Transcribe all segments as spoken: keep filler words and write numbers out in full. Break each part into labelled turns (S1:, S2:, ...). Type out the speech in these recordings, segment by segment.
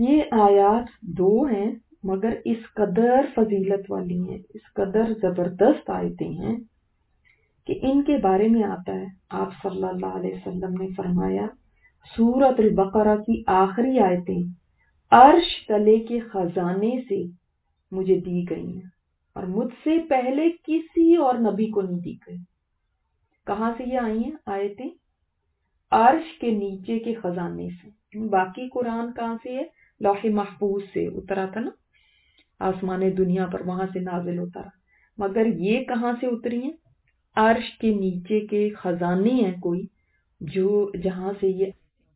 S1: یہ آیات دو ہیں مگر اس قدر فضیلت والی ہیں، اس قدر زبردست آیتیں ہیں کہ ان کے بارے میں آتا ہے، آپ صلی اللہ علیہ وسلم نے فرمایا سورۃ البقرہ کی آخری آیتیں عرش تلے کے خزانے سے مجھے دی گئی ہیں اور مجھ سے پہلے کسی اور نبی کو نہیں دی گئی۔ کہاں سے یہ آئی ہیں آیتیں؟ عرش کے نیچے کے خزانے سے۔ باقی قرآن کہاں سے ہے؟ لوح محفوظ سے اترا تھا نا، آسمان دنیا پر، وہاں سے نازل ہوتا رہا، مگر یہ کہاں سے اتری ہیں؟ عرش کے نیچے کے خزانے ہیں کوئی جو جہاں سے یہ،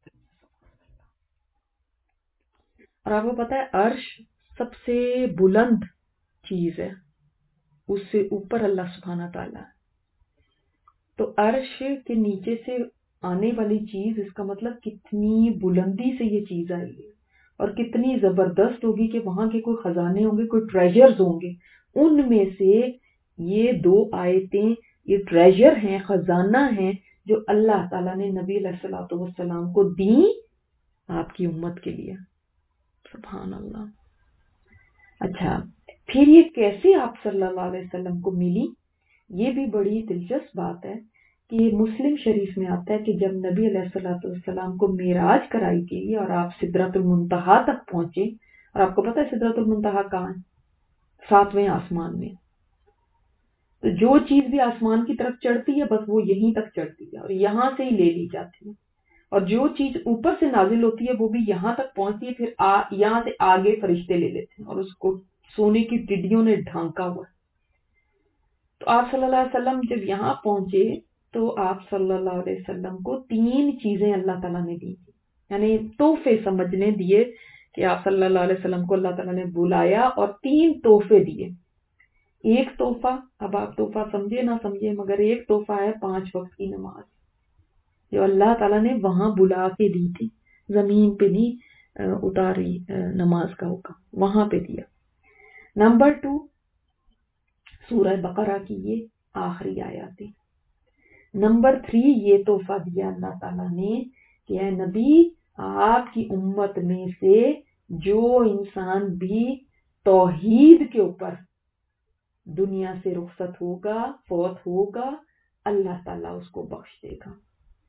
S1: اور آپ کو پتا ہے عرش سب سے بلند چیز ہے، اس سے اوپر اللہ سبحانہ تعالیٰ ہے۔ تو عرش کے نیچے سے آنے والی چیز، اس کا مطلب کتنی بلندی سے یہ چیز آئی ہے اور کتنی زبردست ہوگی کہ وہاں کے کوئی خزانے ہوں گے، کوئی ٹریجرز ہوں گے، ان میں سے یہ دو آیتیں یہ ٹریجر ہیں، خزانہ ہیں جو اللہ تعالیٰ نے نبی علیہ الصلوۃ والسلام کو دیں آپ کی امت کے لیے۔ سبحان اللہ۔ اچھا، پھر یہ کیسے آپ صلی اللہ علیہ وسلم کو ملی؟ یہ بھی بڑی دلچسپ بات ہے کہ مسلم شریف میں آتا ہے کہ جب نبی علیہ الصلوۃ والسلام کو معراج کرائی گئی اور آپ سدرۃ المنتہا تک پہنچے، اور آپ کو پتا ہے سدرۃ المنتہا کہاں ہے؟ ساتویں آسمان میں۔ تو جو چیز بھی آسمان کی طرف چڑھتی ہے بس وہ یہیں تک چڑھتی ہے اور یہاں سے ہی لے لی جاتی ہے، اور جو چیز اوپر سے نازل ہوتی ہے وہ بھی یہاں تک پہنچتی ہے، پھر آ, یہاں سے آگے فرشتے لے لیتے ہیں اور اس کو سونے کی ٹڈیوں نے ڈھانکا ہوا ہے۔ تو آپ صلی اللہ علیہ وسلم جب یہاں پہنچے تو آپ صلی اللہ علیہ وسلم کو تین چیزیں اللہ تعالیٰ نے دی، یعنی تحفے سمجھنے دیے کہ آپ صلی اللہ علیہ وسلم کو اللہ تعالیٰ نے بلایا اور تین تحفے دیے۔ ایک تحفہ، اب آپ تحفہ سمجھے نہ سمجھے، مگر ایک تحفہ ہے پانچ وقت کی نماز جو اللہ تعالیٰ نے وہاں بلا کے دی تھی، زمین پہ نہیں اتاری نماز کا حکم، وہاں پہ دیا۔ نمبر ٹو، سورہ بقرہ کی یہ آخری آیاتیں۔ نمبر تھری، یہ تحفہ دیا اللہ تعالیٰ نے کہ اے نبی، آپ کی امت میں سے جو انسان بھی توحید کے اوپر دنیا سے رخصت ہوگا، فوت ہوگا، اللہ تعالیٰ اس کو بخش دے گا۔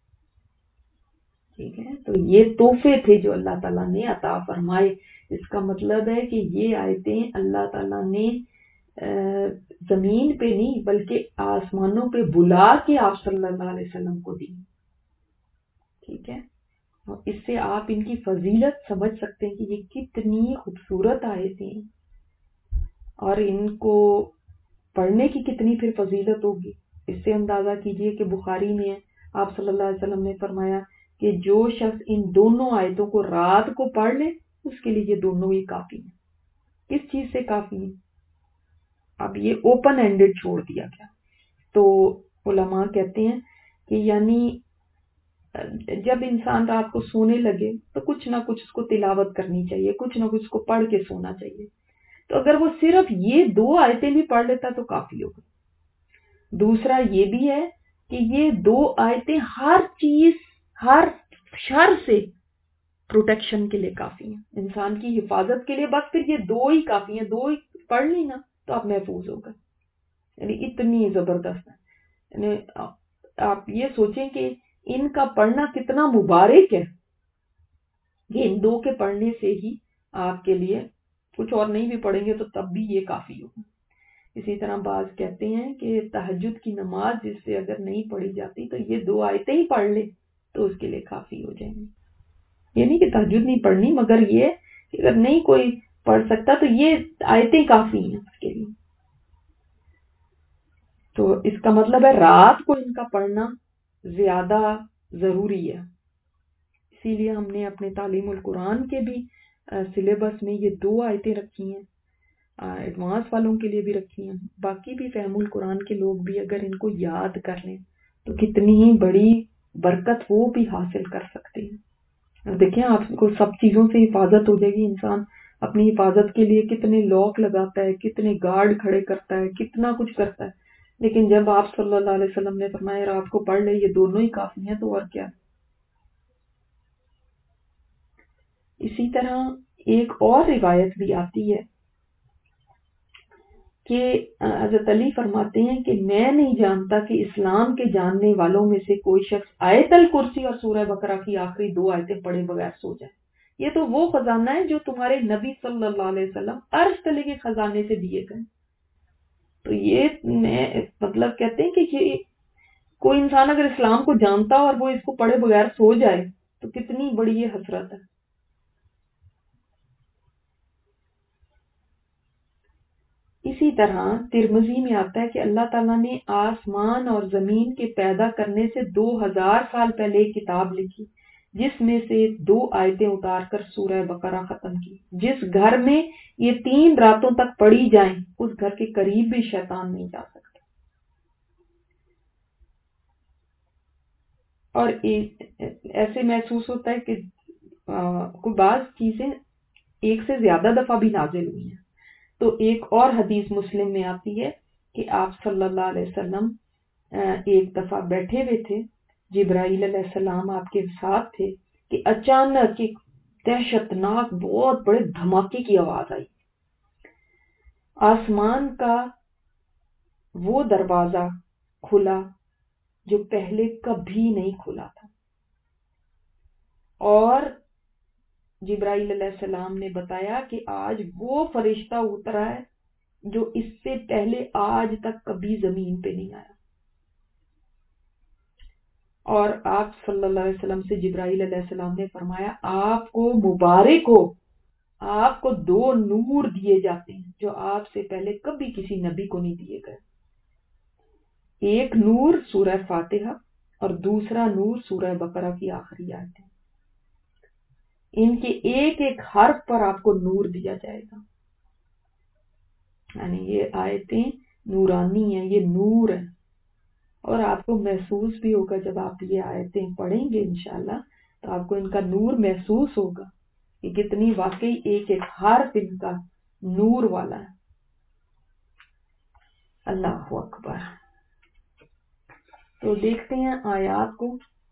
S1: ٹھیک ہے، تو یہ تحفے تھے جو اللہ تعالیٰ نے عطا فرمائے۔ اس کا مطلب ہے کہ یہ آیتیں اللہ تعالیٰ نے زمین پہ نہیں بلکہ آسمانوں پہ بلا کے آپ صلی اللہ علیہ وسلم کو دی۔ ٹھیک ہے، اور اس سے آپ ان کی فضیلت سمجھ سکتے ہیں کہ یہ کتنی خوبصورت آیتیں ہیں اور ان کو پڑھنے کی کتنی پھر فضیلت ہوگی۔ اس سے اندازہ کیجئے کہ بخاری میں ہے، آپ صلی اللہ علیہ وسلم نے فرمایا کہ جو شخص ان دونوں آیتوں کو رات کو پڑھ لے اس کے لیے یہ دونوں ہی کافی ہیں۔ کس چیز سے کافی ہیں؟ اب یہ اوپن اینڈڈ چھوڑ دیا گیا۔ تو علماء کہتے ہیں کہ یعنی جب انسان رات کو سونے لگے تو کچھ نہ کچھ اس کو تلاوت کرنی چاہیے، کچھ نہ کچھ اس کو پڑھ کے سونا چاہیے۔ تو اگر وہ صرف یہ دو آیتیں بھی پڑھ لیتا تو کافی ہوگا۔ دوسرا یہ بھی ہے کہ یہ دو آیتیں ہر چیز، ہر شر سے پروٹیکشن کے لیے کافی ہیں، انسان کی حفاظت کے لیے بس پھر یہ دو ہی کافی ہیں، دو ہی پڑھ لی نا تو آپ محفوظ ہو گئے۔ یعنی اتنی زبردست ہے، یعنی آپ یہ سوچیں کہ ان کا پڑھنا کتنا مبارک ہے کہ ان دو کے پڑھنے سے ہی آپ کے لیے، کچھ اور نہیں بھی پڑھیں گے تو تب بھی یہ کافی ہوگا۔ اسی طرح بعض کہتے ہیں کہ تہجد کی نماز جس سے اگر نہیں پڑھی جاتی تو یہ دو آیتیں ہی پڑھ لے تو اس کے لیے کافی ہو جائیں گی۔ یہ نہیں کہ تہجد نہیں پڑھنی، مگر یہ کہ اگر نہیں کوئی پڑھ سکتا تو یہ آیتیں کافی ہیں اس کے لیے۔ تو اس کا مطلب ہے رات کو ان کا پڑھنا زیادہ ضروری ہے۔ اسی لیے ہم نے اپنے تعلیم القرآن کے بھی سلیبس میں یہ دو آیتیں رکھی ہیں، ایڈوانس والوں کے لیے بھی رکھی ہیں، باقی بھی فہم القرآن کے لوگ بھی اگر ان کو یاد کر لیں تو کتنی ہی بڑی برکت وہ بھی حاصل کر سکتے ہیں۔ دیکھیں آپ کو سب چیزوں سے حفاظت ہو جائے گی، انسان اپنی حفاظت کے لیے کتنے لاک لگاتا ہے، کتنے گارڈ کھڑے کرتا ہے، کتنا کچھ کرتا ہے، لیکن جب آپ صلی اللہ علیہ وسلم نے فرمایا رات کو پڑھ لے یہ دونوں ہی کافی ہیں تو اور کیا۔ اسی طرح ایک اور روایت بھی آتی ہے کہ حضرت علی فرماتے ہیں کہ میں نہیں جانتا کہ اسلام کے جاننے والوں میں سے کوئی شخص آیت الکرسی اور سورہ بقرہ کی آخری دو آیتیں پڑھے بغیر سو جائے. یہ تو وہ خزانہ ہے جو تمہارے نبی صلی اللہ علیہ وسلم عرش تلے کے خزانے سے دیے گئے. تو یہ میں مطلب کہتے ہیں کہ یہ کوئی انسان اگر اسلام کو جانتا اور وہ اس کو پڑھے بغیر سو جائے تو کتنی بڑی یہ حسرت ہے. اسی طرح ترمذی میں آتا ہے کہ اللہ تعالیٰ نے آسمان اور زمین کے پیدا کرنے سے دو ہزار سال پہلے ایک کتاب لکھی جس میں سے دو آیتیں اتار کر سورہ بقرہ ختم کی. جس گھر میں یہ تین راتوں تک پڑھی جائیں اس گھر کے قریب بھی شیطان نہیں جا سکتا. اور ایسے محسوس ہوتا ہے کہ کوئی بعض چیزیں ایک سے زیادہ دفعہ بھی نازل ہوئی ہیں. تو ایک اور حدیث مسلم میں آتی ہے کہ آپ صلی اللہ علیہ وسلم ایک دفعہ بیٹھے ہوئے تھے، جبرائیل علیہ السلام آپ کے ساتھ تھے کہ اچانک ایک دہشت ناک بہت بڑے دھماکے کی آواز آئی. آسمان کا وہ دروازہ کھلا جو پہلے کبھی نہیں کھلا تھا، اور جبرائیل علیہ السلام نے بتایا کہ آج وہ فرشتہ اترا ہے جو اس سے پہلے آج تک کبھی زمین پہ نہیں آیا. اور آپ صلی اللہ علیہ وسلم سے جبرائیل علیہ السلام نے فرمایا آپ کو مبارک ہو، آپ کو دو نور دیے جاتے ہیں جو آپ سے پہلے کبھی کسی نبی کو نہیں دیے گئے. ایک نور سورہ فاتحہ اور دوسرا نور سورہ بقرہ کی آخری آیتیں. ان کے ایک ایک حرف پر آپ کو نور دیا جائے گا. یعنی یہ آیتیں نورانی ہیں، یہ نور ہے. اور آپ کو محسوس بھی ہوگا جب آپ یہ آیتیں پڑھیں گے انشاءاللہ تو آپ کو ان کا نور محسوس ہوگا کہ کتنی واقعی ایک ایک حرف ان کا نور والا ہے. اللہ اکبر. تو دیکھتے ہیں آیات کو.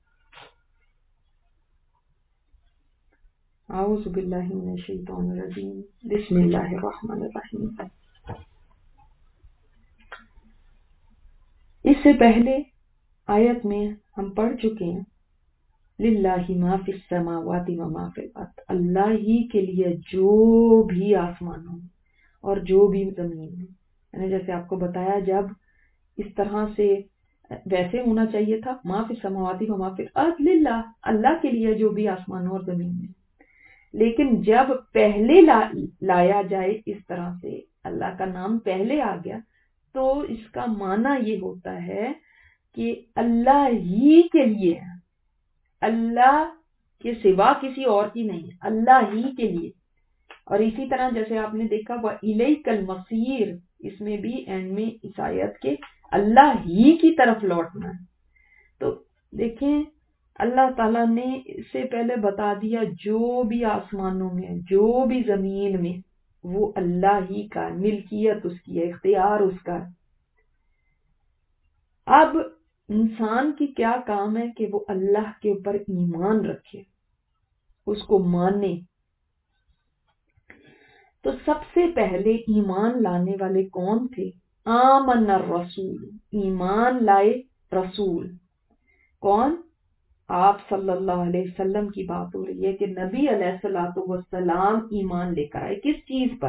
S1: اعوذ باللہ من الشیطان الرجیم، بسم اللہ الرحمن الرحیم. اس سے پہلے آیت میں ہم پڑھ چکے ہیں للہ ما فی السماوات و ما فی الارض، اللہ ہی کے لیے جو بھی آسمانوں میں اور جو بھی زمین میں. یعنی جیسے آپ کو بتایا جب اس طرح سے ویسے ہونا چاہیے تھا ما فی السماوات و ما فی الارض للہ، اللہ کے لیے جو بھی آسمانوں اور زمین میں. لیکن جب پہلے لا لایا جائے اس طرح سے اللہ کا نام پہلے آ گیا تو اس کا معنی یہ ہوتا ہے کہ اللہ ہی کے لیے ہے، اللہ کے سوا کسی اور کی نہیں، اللہ ہی کے لیے. اور اسی طرح جیسے آپ نے دیکھا وَإِلَيْكَ الْمَصِيرُ، اس میں بھی اینڈ میں اس آیت کے اللہ ہی کی طرف لوٹنا ہے. تو دیکھیں اللہ تعالیٰ نے اس سے پہلے بتا دیا جو بھی آسمانوں میں جو بھی زمین میں وہ اللہ ہی کا، ملکیت اس کی ہے، اختیار اس کا ہے. اب انسان کی کیا کام ہے کہ وہ اللہ کے اوپر ایمان رکھے، اس کو مانے. تو سب سے پہلے ایمان لانے والے کون تھے؟ آمن الرسول، ایمان لائے رسول. کون؟ آپ صلی اللہ علیہ وسلم کی بات ہو رہی ہے کہ نبی علیہ الصلوۃ والسلام ایمان لے کر آئے. کس چیز پر؟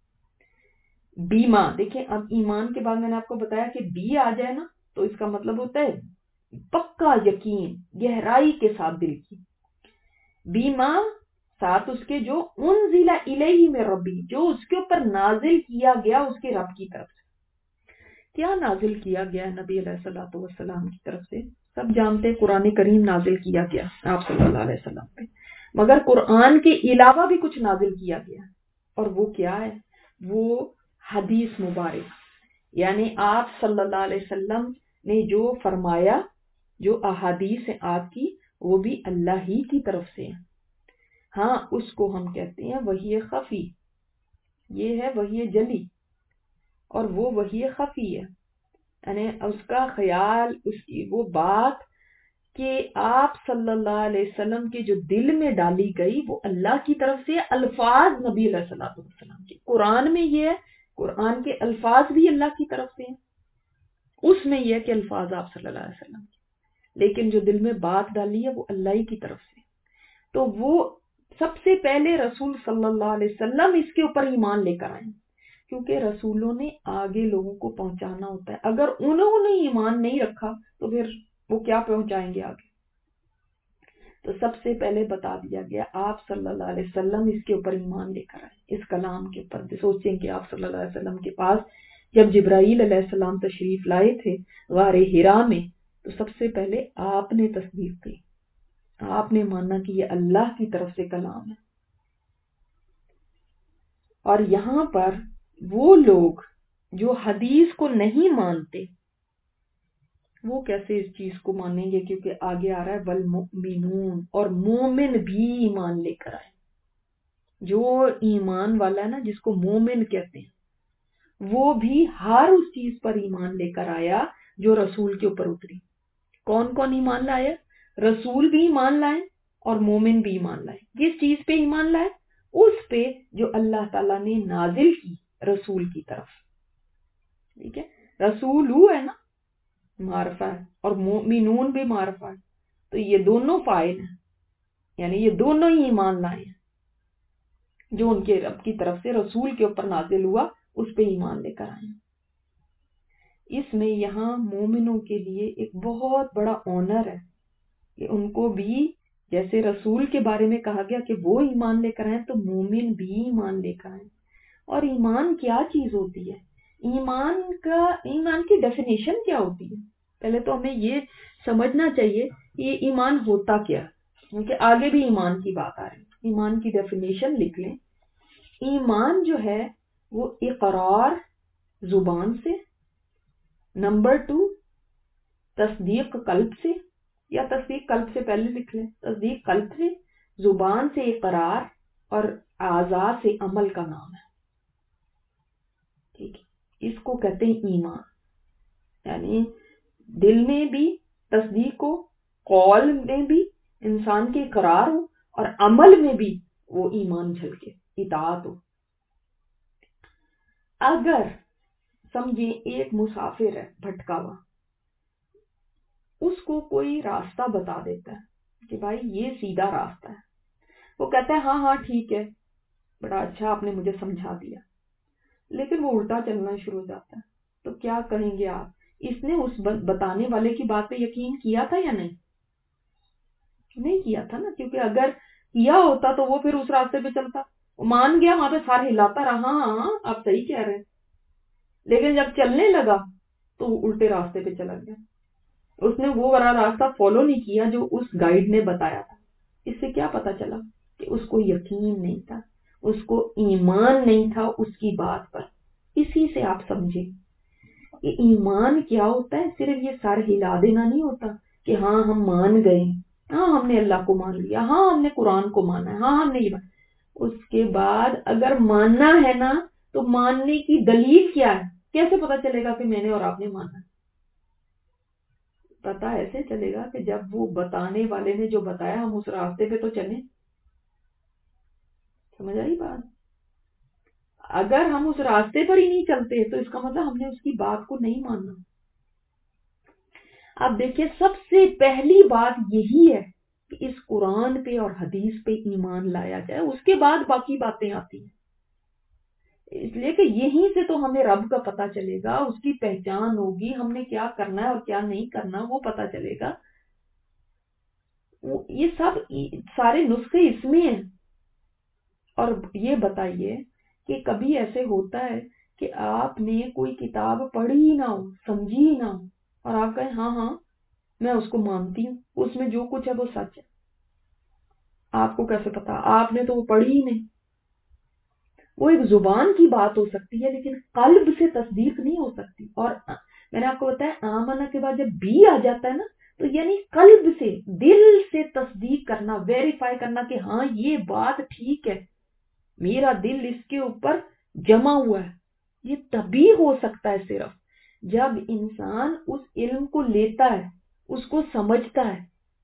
S1: بیما. دیکھیں اب ایمان کے بعد میں نے آپ کو بتایا کہ بی آ جائے نا تو اس کا مطلب ہوتا ہے پکا یقین، گہرائی کے ساتھ دل کی. بیما ساتھ اس کے جو انزل الیہ من ربی، جو اس کے اوپر نازل کیا گیا اس کے رب کی طرف سے. کیا نازل کیا گیا نبی علیہ الصلوۃ والسلام کی طرف سے؟ سب جانتے ہیں قرآن کریم نازل کیا گیا آپ صلی اللہ علیہ وسلم پہ، مگر قرآن کے علاوہ بھی کچھ نازل کیا گیا. اور وہ کیا ہے؟ وہ حدیث مبارک، یعنی آپ صلی اللہ علیہ وسلم نے جو فرمایا، جو احادیث ہیں آپ کی، وہ بھی اللہ ہی کی طرف سے ہیں. ہاں اس کو ہم کہتے ہیں وحی خفی، یہ ہے وحی جلی اور وہ وحی خفی ہے. یعنی اس کا خیال، اس کی وہ بات کہ آپ صلی اللہ علیہ وسلم کے جو دل میں ڈالی گئی وہ اللہ کی طرف سے الفاظ نبی علیہ الصلوۃ والسلام کے، قرآن میں یہ ہے، قرآن کے الفاظ بھی اللہ کی طرف سے ہیں، اس میں یہ ہے کہ الفاظ آپ صلی اللہ علیہ وسلم کے، لیکن جو دل میں بات ڈالی ہے وہ اللہ ہی کی طرف سے۔ تو وہ سب سے پہلے رسول صلی اللہ علیہ وسلم اس کے اوپر ایمان لے کر آئے، کیونکہ رسولوں نے آگے لوگوں کو پہنچانا ہوتا ہے، اگر انہوں نے ایمان نہیں رکھا تو پھر وہ کیا پہنچائیں گے آگے؟ تو سب سے پہلے بتا دیا گیا آپ صلی اللہ علیہ وسلم اس کے اوپر ایمان لے کر آئے، اس کلام کے اوپر۔ سوچیں کہ آپ صلی اللہ علیہ وسلم کے پاس جب جبرائیل علیہ السلام تشریف لائے تھے غار حرا میں، تو سب سے پہلے آپ نے تصدیق کی، آپ نے مانا کہ یہ اللہ کی طرف سے کلام ہے۔ اور یہاں پر وہ لوگ جو حدیث کو نہیں مانتے وہ کیسے اس چیز کو مانیں گے؟ کیونکہ آگے آ رہا ہے والمؤمنون، اور مومن بھی ایمان لے کر آئے۔ جو ایمان والا ہے نا، جس کو مومن کہتے ہیں، وہ بھی ہر اس چیز پر ایمان لے کر آیا جو رسول کے اوپر اتری۔ کون کون ایمان لایا؟ رسول بھی ایمان لائے اور مومن بھی ایمان لائے۔ کس چیز پہ ایمان لائے؟ اس پہ جو اللہ تعالیٰ نے نازل کی رسول کی طرف۔ ٹھیک ہے، رسول ہو ہے نا، معرفہ ہے، اور مومنون بھی معرفہ ہے، تو یہ دونوں فاعل ہیں، یعنی یہ دونوں ہی ایمان لائے ہیں۔ جو ان کے رب کی طرف سے رسول کے اوپر نازل ہوا اس پہ ایمان لے کر آئے ہیں۔ اس میں یہاں مومنوں کے لیے ایک بہت بڑا آنر ہے کہ ان کو بھی جیسے رسول کے بارے میں کہا گیا کہ وہ ایمان لے کر آئیں، تو مومن بھی ایمان لے کر آئیں۔ اور ایمان کیا چیز ہوتی ہے؟ ایمان کا ایمان کی ڈیفینیشن کیا ہوتی ہے؟ پہلے تو ہمیں یہ سمجھنا چاہیے کہ یہ ایمان ہوتا کیا، کیونکہ آگے بھی ایمان کی بات آ رہی ہے۔ ایمان کی ڈیفینیشن لکھ لیں۔ ایمان جو ہے وہ اقرار زبان سے، نمبر ٹو تصدیق قلب سے، یا تصدیق قلب سے پہلے لکھ لیں، تصدیق قلب سے، زبان سے اقرار، اور اعضاء سے عمل کا نام ہے۔ ٹھیک ہے، اس کو کہتے ہیں ایمان، یعنی دل میں بھی تصدیق ہو، قول میں بھی انسان کے اقرار ہو، اور عمل میں بھی وہ ایمان جھلکے، اطاعت ہو۔ اگر سمجھیں ایک مسافر ہے بھٹکا ہوا، اس کو کوئی راستہ بتا دیتا ہے کہ بھائی یہ سیدھا راستہ ہے، وہ کہتا ہے ہاں ہاں ٹھیک ہے، بڑا اچھا آپ نے مجھے سمجھا دیا، لیکن وہ الٹا چلنا شروع ہو جاتا ہے، تو کیا کہیں گے آپ؟ اس نے اس بتانے والے کی بات پہ یقین کیا تھا یا نہیں؟ نہیں کیا تھا نا، کیونکہ اگر کیا ہوتا تو وہ پھر اس راستے پہ چلتا، وہ مان گیا، وہاں پہ سار ہلاتا رہا، ہاں ہاں آپ صحیح کہہ رہے ہیں، لیکن جب چلنے لگا تو وہ الٹے راستے پہ چلا گیا، اس نے وہ والا راستہ فالو نہیں کیا جو اس گائیڈ نے بتایا تھا۔ اس سے کیا پتا چلا کہ اس کو یقین نہیں تھا، اس کو ایمان نہیں تھا اس کی بات پر۔ اسی سے آپ سمجھیں کہ ایمان کیا ہوتا ہے، صرف یہ سر ہلا دینا نہیں ہوتا کہ ہاں ہم مان گئے، ہاں ہم نے اللہ کو مان لیا، ہاں ہم نے قرآن کو مانا ہے، ہاں ہم نے یہ مانا۔ اس کے بعد اگر ماننا ہے نا تو ماننے کی دلیل کیا ہے؟ کیسے پتا چلے گا کہ میں نے اور آپ نے مانا؟ پتا ایسے چلے گا کہ جب وہ بتانے والے نے جو بتایا ہم اس راستے پہ تو چلیں۔ سمجھ آئی بات؟ اگر ہم اس راستے پر ہی نہیں چلتے تو اس کا مطلب ہم نے اس کی بات کو نہیں ماننا۔ آپ دیکھیں، سب سے پہلی بات یہی ہے کہ اس قرآن پہ اور حدیث پہ ایمان لایا جائے، اس کے بعد باقی باتیں آتی ہیں، اس لیے کہ یہیں سے تو ہمیں رب کا پتہ چلے گا، اس کی پہچان ہوگی، ہم نے کیا کرنا ہے اور کیا نہیں کرنا وہ پتہ چلے گا۔ یہ سب سارے نسخے اس میں ہیں۔ اور یہ بتائیے کہ کبھی ایسے ہوتا ہے کہ آپ نے کوئی کتاب پڑھی ہی نہ ہو، سمجھی ہی نہ ہو، اور آپ کہیں ہاں ہاں میں اس کو مانتی ہوں، اس میں جو کچھ ہے وہ سچ ہے؟ آپ کو کیسے پتا؟ آپ نے تو وہ پڑھی ہی نہیں۔ وہ ایک زبان کی بات ہو سکتی ہے لیکن قلب سے تصدیق نہیں ہو سکتی۔ اور میں نے آپ کو بتایا آمنہ کے بعد جب بھی آ جاتا ہے نا تو یعنی قلب سے، دل سے تصدیق کرنا، ویریفائی کرنا کہ ہاں یہ بات ٹھیک ہے، میرا دل اس کے اوپر جمع ہوا ہے۔ یہ تبھی ہو سکتا ہے صرف جب انسان اس علم کو لیتا ہے، اس کو سمجھتا ہے،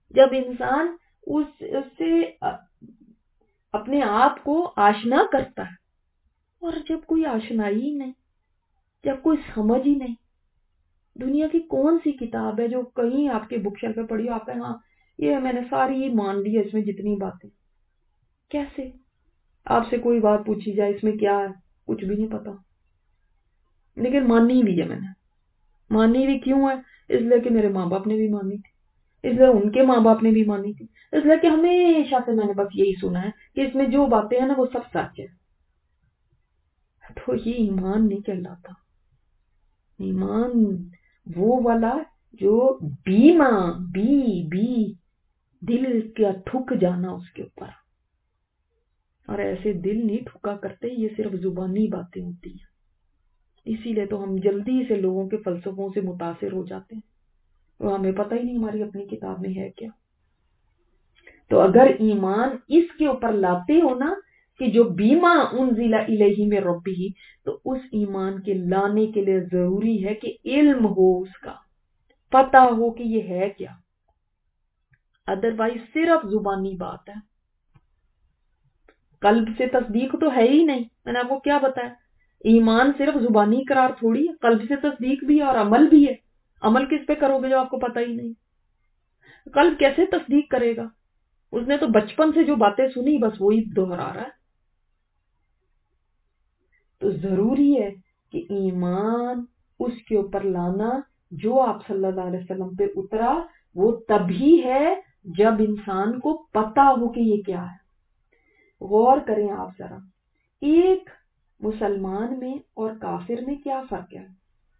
S1: جب انسان اس اس سے اپنے آپ کو آشنا کرتا ہے، اور جب کوئی آشنائی ہی نہیں، جب کوئی سمجھ ہی نہیں، دنیا کی کون سی کتاب ہے جو کہیں آپ کے بک شیلف پہ پڑھی ہو، آپ کہیں ہاں یہ میں نے ساری مان لی ہے، اس میں جتنی باتیں، کیسے آپ سے کوئی بات پوچھی جائے اس میں کیا ہے، کچھ بھی نہیں پتا، لیکن مانی بھی ہے میں نے، مانی بھی کیوں ہے؟ اس لیے کہ میرے ماں باپ نے بھی مانی تھی، اس لیے ان کے ماں باپ نے بھی مانی تھی، اس لیے کہ ہمیشہ سے میں نے بس یہی سنا ہے کہ اس میں جو باتیں ہیں نا وہ سب سچ ہے۔ تو یہ ایمان نہیں کہلاتا۔ ایمان وہ والا جو بی ماں بی بی دل کا ٹھک جانا اس کے اوپر، اور ایسے دل نہیں ٹھکا کرتے، یہ صرف زبانی باتیں ہوتی ہیں۔ اسی لیے تو ہم جلدی سے لوگوں کے فلسفوں سے متاثر ہو جاتے ہیں، اور ہمیں پتہ ہی نہیں ہماری اپنی کتاب میں ہے کیا۔ تو اگر ایمان اس کے اوپر لاتے ہو نا کہ جو بیما انزل الیہ من ربہ، تو اس ایمان کے لانے کے لیے ضروری ہے کہ علم ہو، اس کا پتہ ہو کہ یہ ہے کیا، ادروائز صرف زبانی بات ہے، قلب سے تصدیق تو ہے ہی نہیں۔ میں نے آپ کو کیا بتایا، ایمان صرف زبانی قرار تھوڑی ہے، قلب سے تصدیق بھی ہے اور عمل بھی ہے۔ عمل کس پہ کرو گے جو آپ کو پتہ ہی نہیں؟ قلب کیسے تصدیق کرے گا؟ اس نے تو بچپن سے جو باتیں سنی بس وہی دہرا رہا ہے۔ تو ضروری ہے کہ ایمان اس کے اوپر لانا جو آپ صلی اللہ علیہ وسلم پہ اترا، وہ تبھی ہے جب انسان کو پتا ہو کہ یہ کیا ہے۔ غور کریں آپ ذرا، ایک مسلمان میں اور کافر میں کیا فرق ہے؟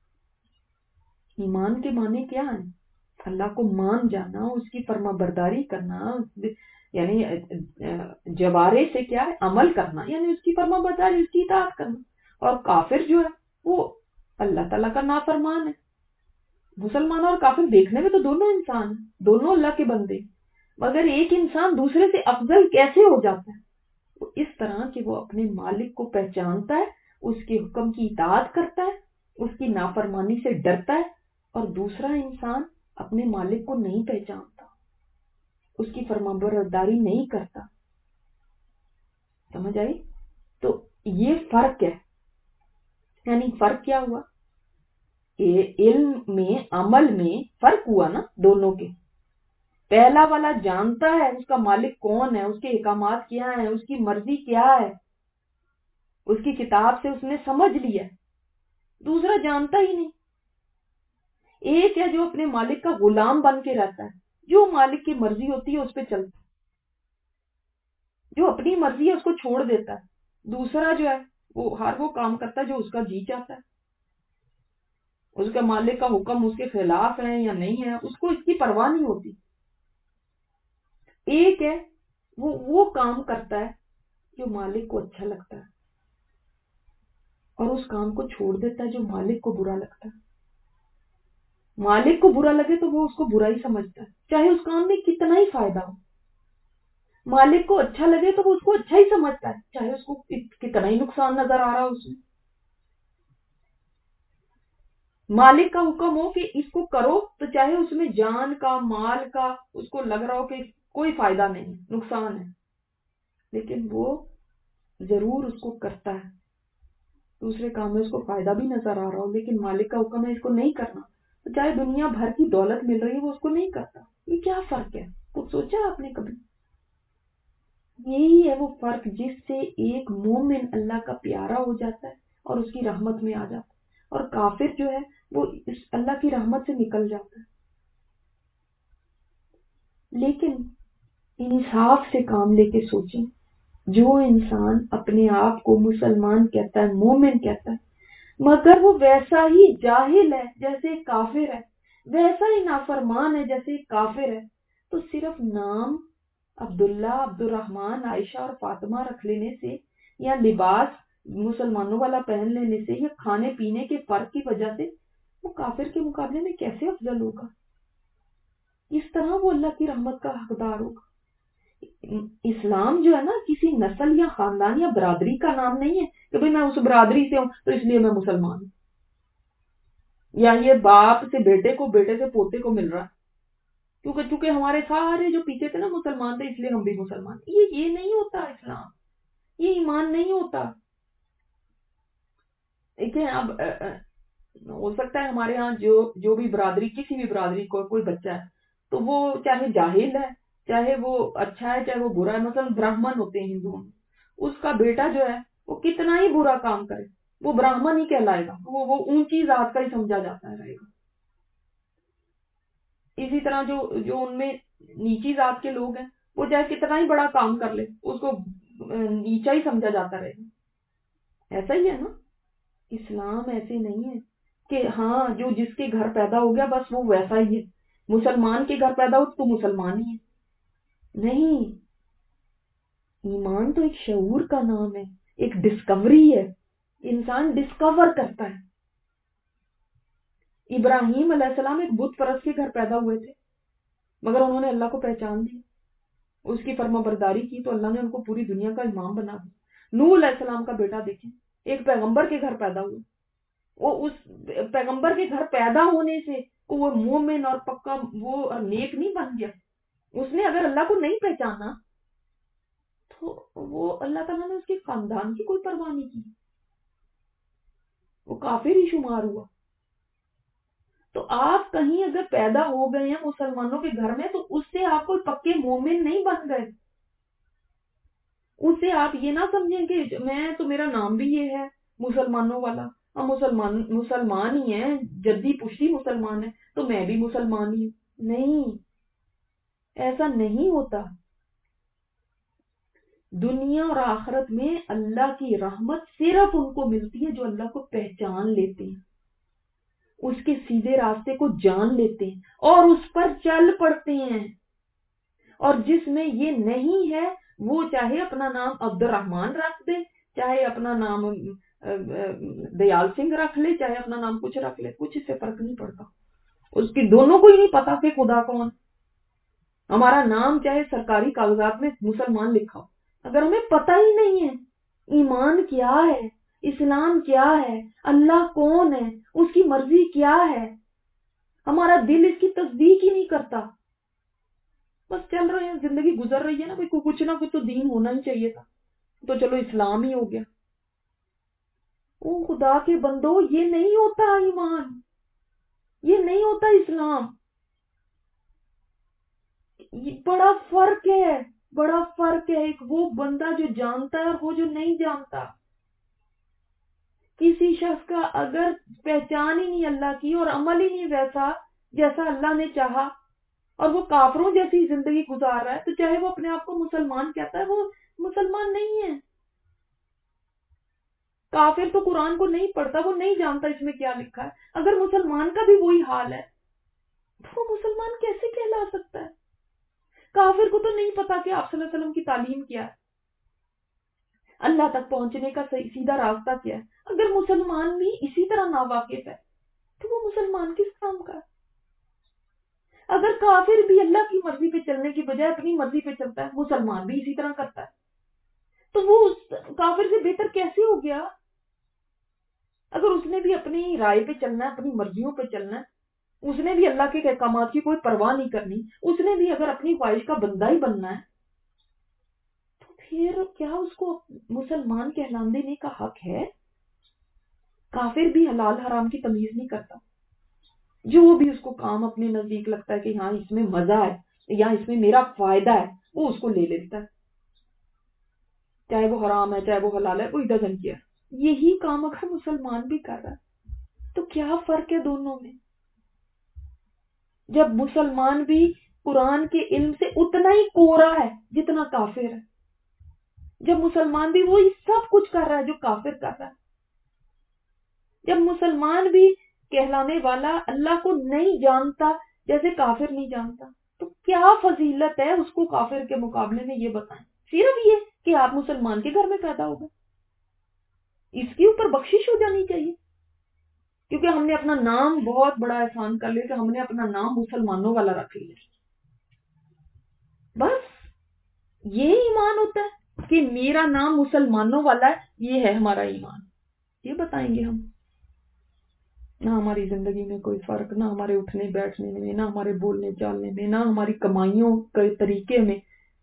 S1: ایمان کے معنی کیا ہیں؟ اللہ کو مان جانا، اس کی فرما برداری کرنا، یعنی جوارے سے کیا ہے؟ عمل کرنا، یعنی اس کی فرما برداری، اس کی اطاعت کرنا۔ اور کافر جو ہے وہ اللہ تعالیٰ کا نافرمان ہے۔ مسلمان اور کافر دیکھنے میں تو دونوں انسان ہیں، دونوں اللہ کے بندے، مگر ایک انسان دوسرے سے افضل کیسے ہو جاتا ہے؟ وہ اس طرح کہ وہ اپنے مالک کو پہچانتا ہے، اس کے حکم کی اطاعت کرتا ہے، اس کی نافرمانی سے ڈرتا ہے، اور دوسرا انسان اپنے مالک کو نہیں پہچانتا، اس کی فرمانبرداری نہیں کرتا۔ سمجھ آئی؟ تو یہ فرق ہے۔ یعنی فرق کیا ہوا؟ علم میں، عمل میں فرق ہوا نا دونوں کے۔ پہلا والا جانتا ہے اس کا مالک کون ہے، اس کے احکامات کیا ہیں، اس کی مرضی کیا ہے، اس کی کتاب سے اس نے سمجھ لیا۔ دوسرا جانتا ہی نہیں۔ ایک ہے جو اپنے مالک کا غلام بن کے رہتا ہے، جو مالک کی مرضی ہوتی ہے اس پہ چلتا ہے، جو اپنی مرضی ہے اس کو چھوڑ دیتا ہے۔ دوسرا جو ہے وہ ہر وہ کام کرتا ہے جو اس کا جی چاہتا ہے، اس کے مالک کا حکم اس کے خلاف ہے یا نہیں ہے اس کو اس کی پرواہ نہیں ہوتی۔ ایک ہے وہ وہ کام کرتا ہے جو مالک کو اچھا لگتا ہے، اور اس کام کو چھوڑ دیتا ہے جو مالک کو برا لگتا ہے۔ مالک کو برا لگے تو وہ اس کو برا ہی سمجھتا ہے، چاہے اس کام میں کتنا ہی فائدہ ہو۔ مالک کو اچھا لگے تو وہ اس کو اچھا ہی سمجھتا ہے، چاہے اس کو کتنا ہی نقصان نظر آ رہا ہو اس میں۔ مالک کا حکم ہو کہ اس کو کرو تو چاہے اس میں جان کا، مال کا اس کو لگ رہا ہو کہ کوئی فائدہ نہیں، نقصان ہے، لیکن وہ ضرور اس کو کرتا ہے۔ دوسرے کام میں اس کو فائدہ بھی نظر آ رہا ہو، لیکن مالک کا حکم ہے اس کو نہیں کرنا، تو چاہے دنیا بھر کی دولت مل رہی ہے وہ اس کو نہیں کرتا۔ یہ کیا فرق ہے؟ کچھ سوچا آپ نے کبھی؟ یہی ہے وہ فرق جس سے ایک مومن اللہ کا پیارا ہو جاتا ہے اور اس کی رحمت میں آ جاتا ہے، اور کافر جو ہے وہ اس اللہ کی رحمت سے نکل جاتا ہے۔ لیکن انصاف سے کام لے کے سوچیں، جو انسان اپنے آپ کو مسلمان کہتا ہے، مومن کہتا ہے، مگر وہ ویسا ہی جاہل ہے جیسے ایک کافر ہے، ویسا ہی نافرمان ہے جیسے ایک کافر ہے، تو صرف نام عبداللہ، عبد الرحمن، عائشہ اور فاطمہ رکھ لینے سے، یا لباس مسلمانوں والا پہن لینے سے، یا کھانے پینے کے فرق کی وجہ سے وہ کافر کے مقابلے میں کیسے افضل ہوگا؟ اس طرح وہ اللہ کی رحمت کا حقدار ہوگا۔ اسلام جو ہے نا کسی نسل یا خاندان یا برادری کا نام نہیں ہے کہ بھئی میں اس برادری سے ہوں تو اس لیے میں مسلمان ہوں، یا یہ باپ سے بیٹے کو، بیٹے سے پوتے کو مل رہا ہے۔ کیونکہ چونکہ ہمارے سارے جو پیچھے تھے نا مسلمان تھے، اس لیے ہم بھی مسلمان. یہ یہ نہیں ہوتا اسلام، یہ ایمان نہیں ہوتا. دیکھیں اب ہو سکتا ہے ہمارے ہاں جو جو بھی برادری، کسی بھی برادری کو کوئی بچہ ہے تو وہ چاہے جاہل ہے، چاہے وہ اچھا ہے، چاہے وہ برا ہے. مثلا براہمن ہوتے ہیں ہندوؤں میں، اس کا بیٹا جو ہے وہ کتنا ہی برا کام کرے وہ براہمن ہی کہلائے گا، وہ وہ اونچی ذات کا ہی سمجھا جاتا ہے رہے گا. اسی طرح جو جو ان میں نیچی ذات کے لوگ ہیں، وہ چاہے کتنا ہی بڑا کام کر لے اس کو نیچا ہی سمجھا جاتا رہے گا. ایسا ہی ہے نا. اسلام ایسے نہیں ہے کہ ہاں جو جس کے گھر پیدا ہو گیا بس وہ ویسا ہی ہے. مسلمان کے گھر پیدا ہو تو مسلمان ہی ہے. نہیں، ایمان تو ایک شعور کا نام ہے، ایک ڈسکوری ہے. انسان ڈسکور کرتا ہے. ابراہیم علیہ السلام ایک بت پرست کے گھر پیدا ہوئے تھے، مگر انہوں نے اللہ کو پہچان دی، اس کی فرما برداری کی تو اللہ نے ان کو پوری دنیا کا امام بنا دیا. نوح علیہ السلام کا بیٹا دیکھیں، ایک پیغمبر کے گھر پیدا ہوئے، وہ اس پیغمبر کے گھر پیدا ہونے سے وہ مومن اور پکا وہ نیک نہیں بن گیا. اس نے اگر اللہ کو نہیں پہچانا تو وہ اللہ تعالیٰ نے اس کے خاندان کی کوئی پرواہ نہیں کی، وہ کافر ہی شمار ہوا. تو آپ کہیں اگر پیدا ہو گئے ہیں مسلمانوں کے گھر میں تو اس سے آپ کوئی پکے مومن نہیں بن گئے. اس سے آپ یہ نہ سمجھیں کہ میں تو میرا نام بھی یہ ہے مسلمانوں والا، ہم مسلمان مسلمان ہی ہیں، جدی پشتی مسلمان ہیں تو میں بھی مسلمان ہی ہوں. نہیں، ایسا نہیں ہوتا. دنیا اور آخرت میں اللہ کی رحمت صرف ان کو ملتی ہے جو اللہ کو پہچان لیتے ہیں، اس کے سیدھے راستے کو جان لیتے ہیں اور اس پر چل پڑتے ہیں. اور جس میں یہ نہیں ہے وہ چاہے اپنا نام عبد الرحمان رکھ دے، چاہے اپنا نام دیال سنگھ رکھ لے، چاہے اپنا نام کچھ رکھ لے، کچھ اس سے فرق نہیں پڑتا. اس کی دونوں کو ہی نہیں پتا کہ خدا کون. ہمارا نام چاہے سرکاری کاغذات میں مسلمان لکھا ہو، اگر ہمیں پتہ ہی نہیں ہے ایمان کیا ہے، اسلام کیا ہے، اللہ کون ہے، اس کی مرضی کیا ہے، ہمارا دل اس کی تصدیق ہی نہیں کرتا، بس چل رہے ہیں، زندگی گزر رہی ہے نا، کوئی کچھ نہ کچھ تو دین ہونا ہی چاہیے تھا تو چلو اسلام ہی ہو گیا. او خدا کے بندو، یہ نہیں ہوتا ایمان، یہ نہیں ہوتا اسلام. بڑا فرق ہے، بڑا فرق ہے. ایک وہ بندہ جو جانتا ہے اور وہ جو نہیں جانتا. کسی شخص کا اگر پہچان ہی نہیں اللہ کی اور عمل ہی نہیں ویسا جیسا اللہ نے چاہا اور وہ کافروں جیسی زندگی گزار رہا ہے تو چاہے وہ اپنے آپ کو مسلمان کہتا ہے، وہ مسلمان نہیں ہے. کافر تو قرآن کو نہیں پڑھتا، وہ نہیں جانتا اس میں کیا لکھا ہے. اگر مسلمان کا بھی وہی حال ہے تو وہ مسلمان کیسے کہلا سکتا ہے؟ کافر کو تو نہیں پتا کہ آپ صلی اللہ علیہ وسلم کی تعلیم کیا ہے، اللہ تک پہنچنے کا سیدھا راستہ کیا ہے. اگر مسلمان بھی اسی طرح ناواقف ہے تو وہ مسلمان کس کام کا ہے؟ اگر کافر بھی اللہ کی مرضی پہ چلنے کی بجائے اپنی مرضی پہ چلتا ہے، مسلمان بھی اسی طرح کرتا ہے، تو وہ کافر سے بہتر کیسے ہو گیا؟ اگر اس نے بھی اپنی رائے پہ چلنا ہے، اپنی مرضیوں پہ چلنا ہے، اس نے بھی اللہ کے احکامات کی کوئی پرواہ نہیں کرنی، اس نے بھی اگر اپنی خواہش کا بندہ ہی بننا ہے، تو پھر کیا اس کو مسلمان کہلانے کا حق ہے؟ کافر بھی حلال حرام کی تمیز نہیں کرتا، جو بھی اس کو کام اپنے نزدیک لگتا ہے کہ ہاں اس میں مزہ ہے یا اس میں میرا فائدہ ہے وہ اس کو لے لیتا ہے، چاہے وہ حرام ہے چاہے وہ حلال ہے، کوئی ڈزن کیا. یہی کام اگر مسلمان بھی کر رہا ہے تو کیا فرق ہے دونوں میں؟ جب مسلمان بھی قرآن کے علم سے اتنا ہی کورا ہے جتنا کافر ہے، جب مسلمان بھی وہی سب کچھ کر رہا ہے جو کافر کر رہا ہے، جب مسلمان بھی کہلانے والا اللہ کو نہیں جانتا جیسے کافر نہیں جانتا، تو کیا فضیلت ہے اس کو کافر کے مقابلے میں؟ یہ بتائیں. صرف یہ کہ آپ مسلمان کے گھر میں پیدا ہو گئے، اس کے اوپر بخشش ہو جانی چاہیے کیونکہ ہم نے اپنا نام بہت بڑا احسان کر لیا کہ ہم نے اپنا نام مسلمانوں والا رکھ لیا. بس یہ ایمان ہوتا ہے کہ میرا نام مسلمانوں والا ہے، یہ ہے ہمارا ایمان. یہ بتائیں گے ہم. نہ ہماری زندگی میں کوئی فرق، نہ ہمارے اٹھنے بیٹھنے میں، نہ ہمارے بولنے چالنے میں، نہ ہماری کمائیوں کے طریقے میں،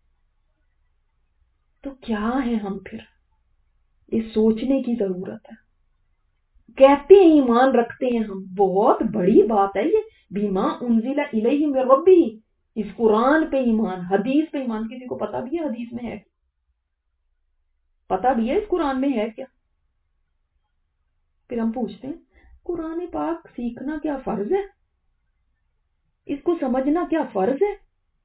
S1: تو کیا ہے ہم پھر؟ یہ سوچنے کی ضرورت ہے۔ کہتے ہیں ایمان رکھتے ہیں ہم، بہت بڑی بات ہے یہ، بیما انزل الیہ من ربہ، اس قرآن پہ ایمان، حدیث پہ ایمان۔ کسی کو پتا بھی ہے حدیث میں ہے، پتا بھی ہے اس قرآن میں ہے کیا؟ پھر ہم پوچھتے ہیں قرآن پاک سیکھنا کیا فرض ہے؟ اس کو سمجھنا کیا فرض ہے؟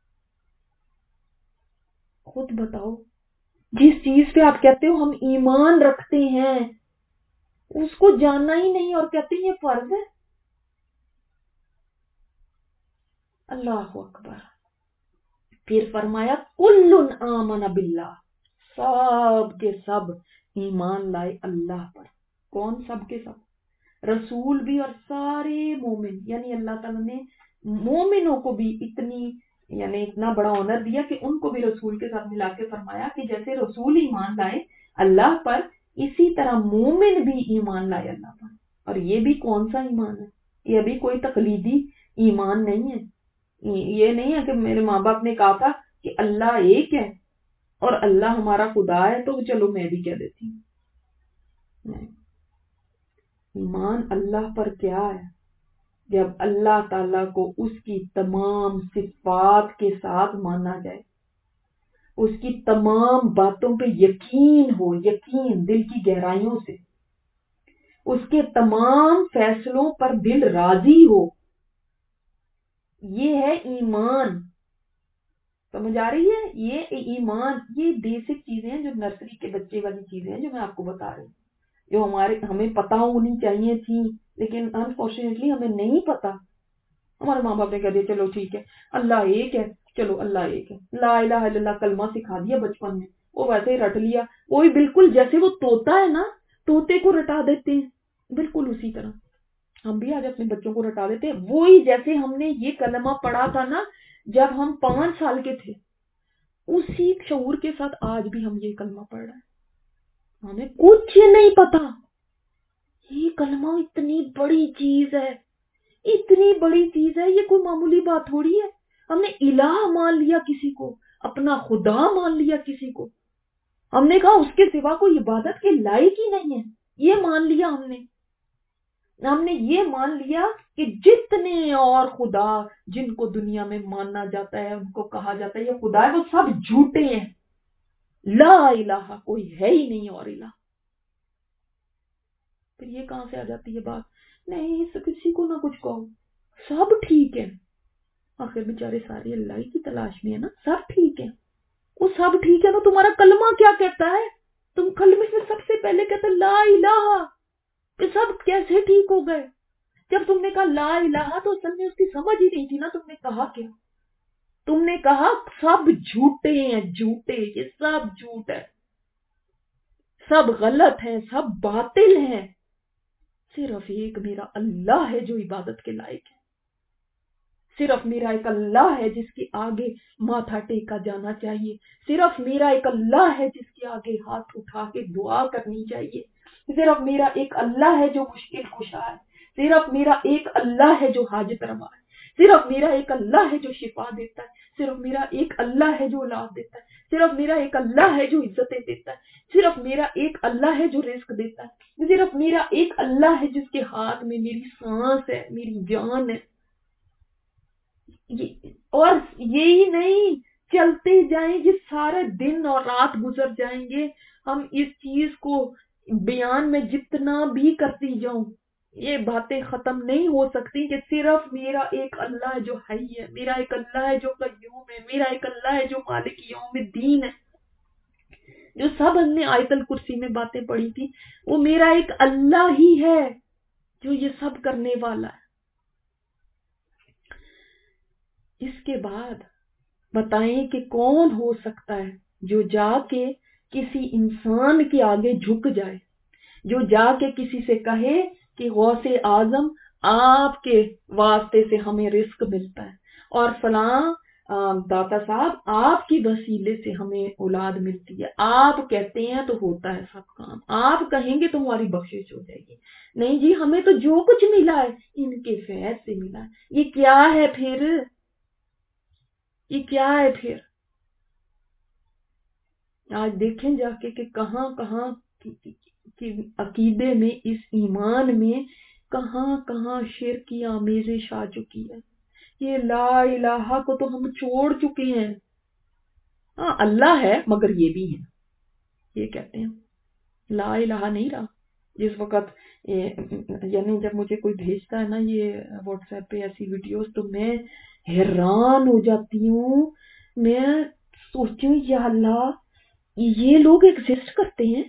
S1: خود بتاؤ، جس چیز پہ آپ کہتے ہو ہم ایمان رکھتے ہیں اس کو جاننا ہی نہیں اور کہتے ہیں یہ فرض ہے۔ اللہ اکبر۔ پھر فرمایا کل آمن باللہ، سب کے سب ایمان لائے اللہ پر۔ کون سب کے سب؟ رسول بھی اور سارے مومن، یعنی اللہ تعالیٰ نے مومنوں کو بھی اتنی یعنی اتنا بڑا آنر دیا کہ ان کو بھی رسول کے ساتھ ملا کے فرمایا کہ جیسے رسول ایمان لائے اللہ پر، اسی طرح مومن بھی ایمان لائے اللہ پر۔ اور یہ بھی کون سا ایمان ہے؟ یہ بھی کوئی تقلیدی ایمان نہیں ہے۔ یہ نہیں ہے کہ میرے ماں باپ نے کہا تھا کہ اللہ ایک ہے اور اللہ ہمارا خدا ہے تو چلو میں بھی کہہ دیتی ہوں۔ نہیں، ایمان اللہ پر کیا ہے؟ جب اللہ تعالیٰ کو اس کی تمام صفات کے ساتھ مانا جائے، اس کی تمام باتوں پہ یقین ہو، یقین دل کی گہرائیوں سے، اس کے تمام فیصلوں پر دل راضی ہو، یہ ہے ایمان۔ سمجھ آ رہی ہے؟ یہ ایمان، یہ بیسک چیزیں ہیں جو نرسری کے بچے والی چیزیں ہیں جو میں آپ کو بتا رہی ہوں، جو ہمارے ہمیں پتا ہونی چاہیے تھی لیکن انفارچونیٹلی ہمیں نہیں پتا۔ ہمارے ماں باپ نے کہہ دیا چلو ٹھیک ہے اللہ ایک ہے، چلو اللہ ایک ہے، لا الہ الا اللہ کلمہ سکھا دیا بچپن میں، وہ ویسے ہی رٹ لیا، وہی بالکل جیسے وہ طوطا ہے نا، طوطے کو رٹا دیتے ہیں، بالکل اسی طرح ہم بھی آج اپنے بچوں کو رٹا دیتے ہیں، وہی جیسے ہم نے یہ کلمہ پڑھا تھا نا جب ہم پانچ سال کے تھے، اسی شعور کے ساتھ آج بھی ہم یہ کلمہ پڑھ رہے ہیں۔ ہمیں کچھ نہیں پتا، یہ کلمہ اتنی بڑی چیز ہے، اتنی بڑی چیز ہے، یہ کوئی معمولی بات تھوڑی ہے۔ ہم نے الہ مان لیا کسی کو، اپنا خدا مان لیا کسی کو، ہم نے کہا اس کے سوا کوئی عبادت کے لائق ہی نہیں ہے، یہ مان لیا ہم نے۔ ہم نے یہ مان لیا کہ جتنے اور خدا جن کو دنیا میں ماننا جاتا ہے، ان کو کہا جاتا ہے یہ خدا ہے، وہ سب جھوٹے ہیں، لا الہ، کوئی ہے ہی نہیں اور الہ۔ پھر یہ کہاں سے آ جاتی ہے بات؟ نہیں کسی کو نہ کچھ کہو، سب ٹھیک ہے، آخر بیچارے سارے اللہ کی تلاش میں ہے نا، سب ٹھیک ہے، وہ سب ٹھیک ہے تو تمہارا کلمہ کیا کہتا ہے؟ تم کلمے میں سب سے پہلے کہتے لا الہ، کہ سب کیسے ٹھیک ہو گئے؟ جب تم نے کہا لا الہ تو اصل میں اس کی سمجھ ہی نہیں تھی نا، تم نے کہا کیا؟ تم نے کہا سب جھوٹے ہیں، جھوٹے، یہ سب جھوٹ ہے، سب غلط ہیں، سب باطل ہیں، صرف ایک میرا اللہ ہے جو عبادت کے لائق ہے، صرف میرا ایک اللہ ہے جس کے آگے ماتھا ٹیکا جانا چاہیے، صرف میرا ایک اللہ ہے جس کے آگے ہاتھ اٹھا کے دعا کرنی چاہیے، صرف میرا ایک اللہ ہے جو مشکل کشا ہے، صرف میرا ایک اللہ ہے جو حاجت روا ہے، صرف میرا ایک اللہ ہے جو شفا دیتا ہے، صرف میرا ایک اللہ ہے جو اولاد دیتا ہے، صرف میرا ایک اللہ ہے جو عزتیں دیتا ہے، صرف میرا ایک اللہ ہے جو رزق دیتا ہے، صرف میرا ایک اللہ ہے جس کے ہاتھ میں میری سانس ہے، میری جان ہے۔ اور یہی نہیں، چلتے جائیں، جس سارے دن اور رات گزر جائیں گے، ہم اس چیز کو بیان میں جتنا بھی کرتی جاؤں یہ باتیں ختم نہیں ہو سکتی کہ صرف میرا ایک اللہ ہے جو حی ہے، میرا ایک اللہ ہے جو قیوم ہے، میرا ایک اللہ ہے جو مالک یوم الدین ہے۔ جو سب ہم نے آیت الکرسی میں باتیں پڑھی تھی، وہ میرا ایک اللہ ہی ہے جو یہ سب کرنے والا ہے۔ اس کے بعد بتائیں کہ کون ہو سکتا ہے جو جا کے کسی انسان کے آگے جھک جائے، جو جا کے کسی سے کہے کہ غوث اعظم آپ کے واسطے سے ہمیں رزق ملتا ہے، اور فلاں داتا صاحب آپ کی وسیلے سے ہمیں اولاد ملتی ہے، آپ کہتے ہیں تو ہوتا ہے سب کام، آپ کہیں گے تو ہماری بخشش ہو جائے گی، نہیں جی ہمیں تو جو کچھ ملا ہے ان کے فیض سے ملا ہے۔ یہ کیا ہے پھر، یہ کیا ہے پھر؟ آج دیکھیں جا کے کہ کہاں کہاں کی عقیدے میں، اس ایمان میں کہاں کہاں شرک کی آمیزش آ چکی ہے۔ یہ لا الہ کو تو ہم چھوڑ چکے ہیں، ہاں اللہ ہے مگر یہ بھی ہے، یہ کہتے ہیں لا الہ نہیں رہا۔ جس وقت یعنی جب مجھے کوئی بھیجتا ہے نا یہ واٹس ایپ پہ ایسی ویڈیوز تو میں حیران ہو جاتی ہوں، میں سوچتی ہوں یا اللہ یہ لوگ ایگزسٹ کرتے ہیں،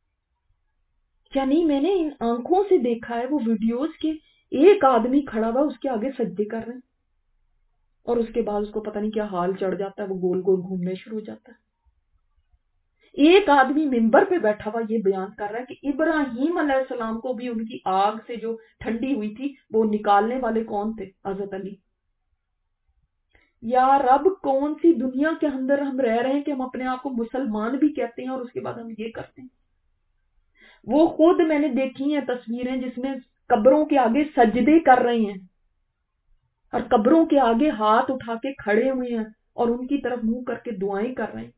S1: یعنی میں نے ان آنکھوں سے دیکھا ہے وہ ویڈیوز کے ایک آدمی کھڑا ہوا اس کے آگے سجدے کر رہے ہیں اور اس کے بعد اس کو پتہ نہیں کیا حال چڑھ جاتا ہے، وہ گول گول گھومنے شروع ہو جاتا ہے۔ ایک آدمی ممبر پہ بیٹھا ہوا یہ بیان کر رہا ہے کہ ابراہیم علیہ السلام کو بھی ان کی آگ سے جو ٹھنڈی ہوئی تھی وہ نکالنے والے کون تھے؟ حضرت علی۔ یا رب کون سی دنیا کے اندر ہم رہ رہے ہیں کہ ہم اپنے آپ کو مسلمان بھی کہتے ہیں اور اس کے بعد ہم یہ کرتے ہیں۔ وہ خود میں نے دیکھی ہیں تصویریں جس میں قبروں کے آگے سجدے کر رہے ہیں اور قبروں کے آگے ہاتھ اٹھا کے کھڑے ہوئے ہیں اور ان کی طرف منہ کر کے دعائیں کر رہے ہیں۔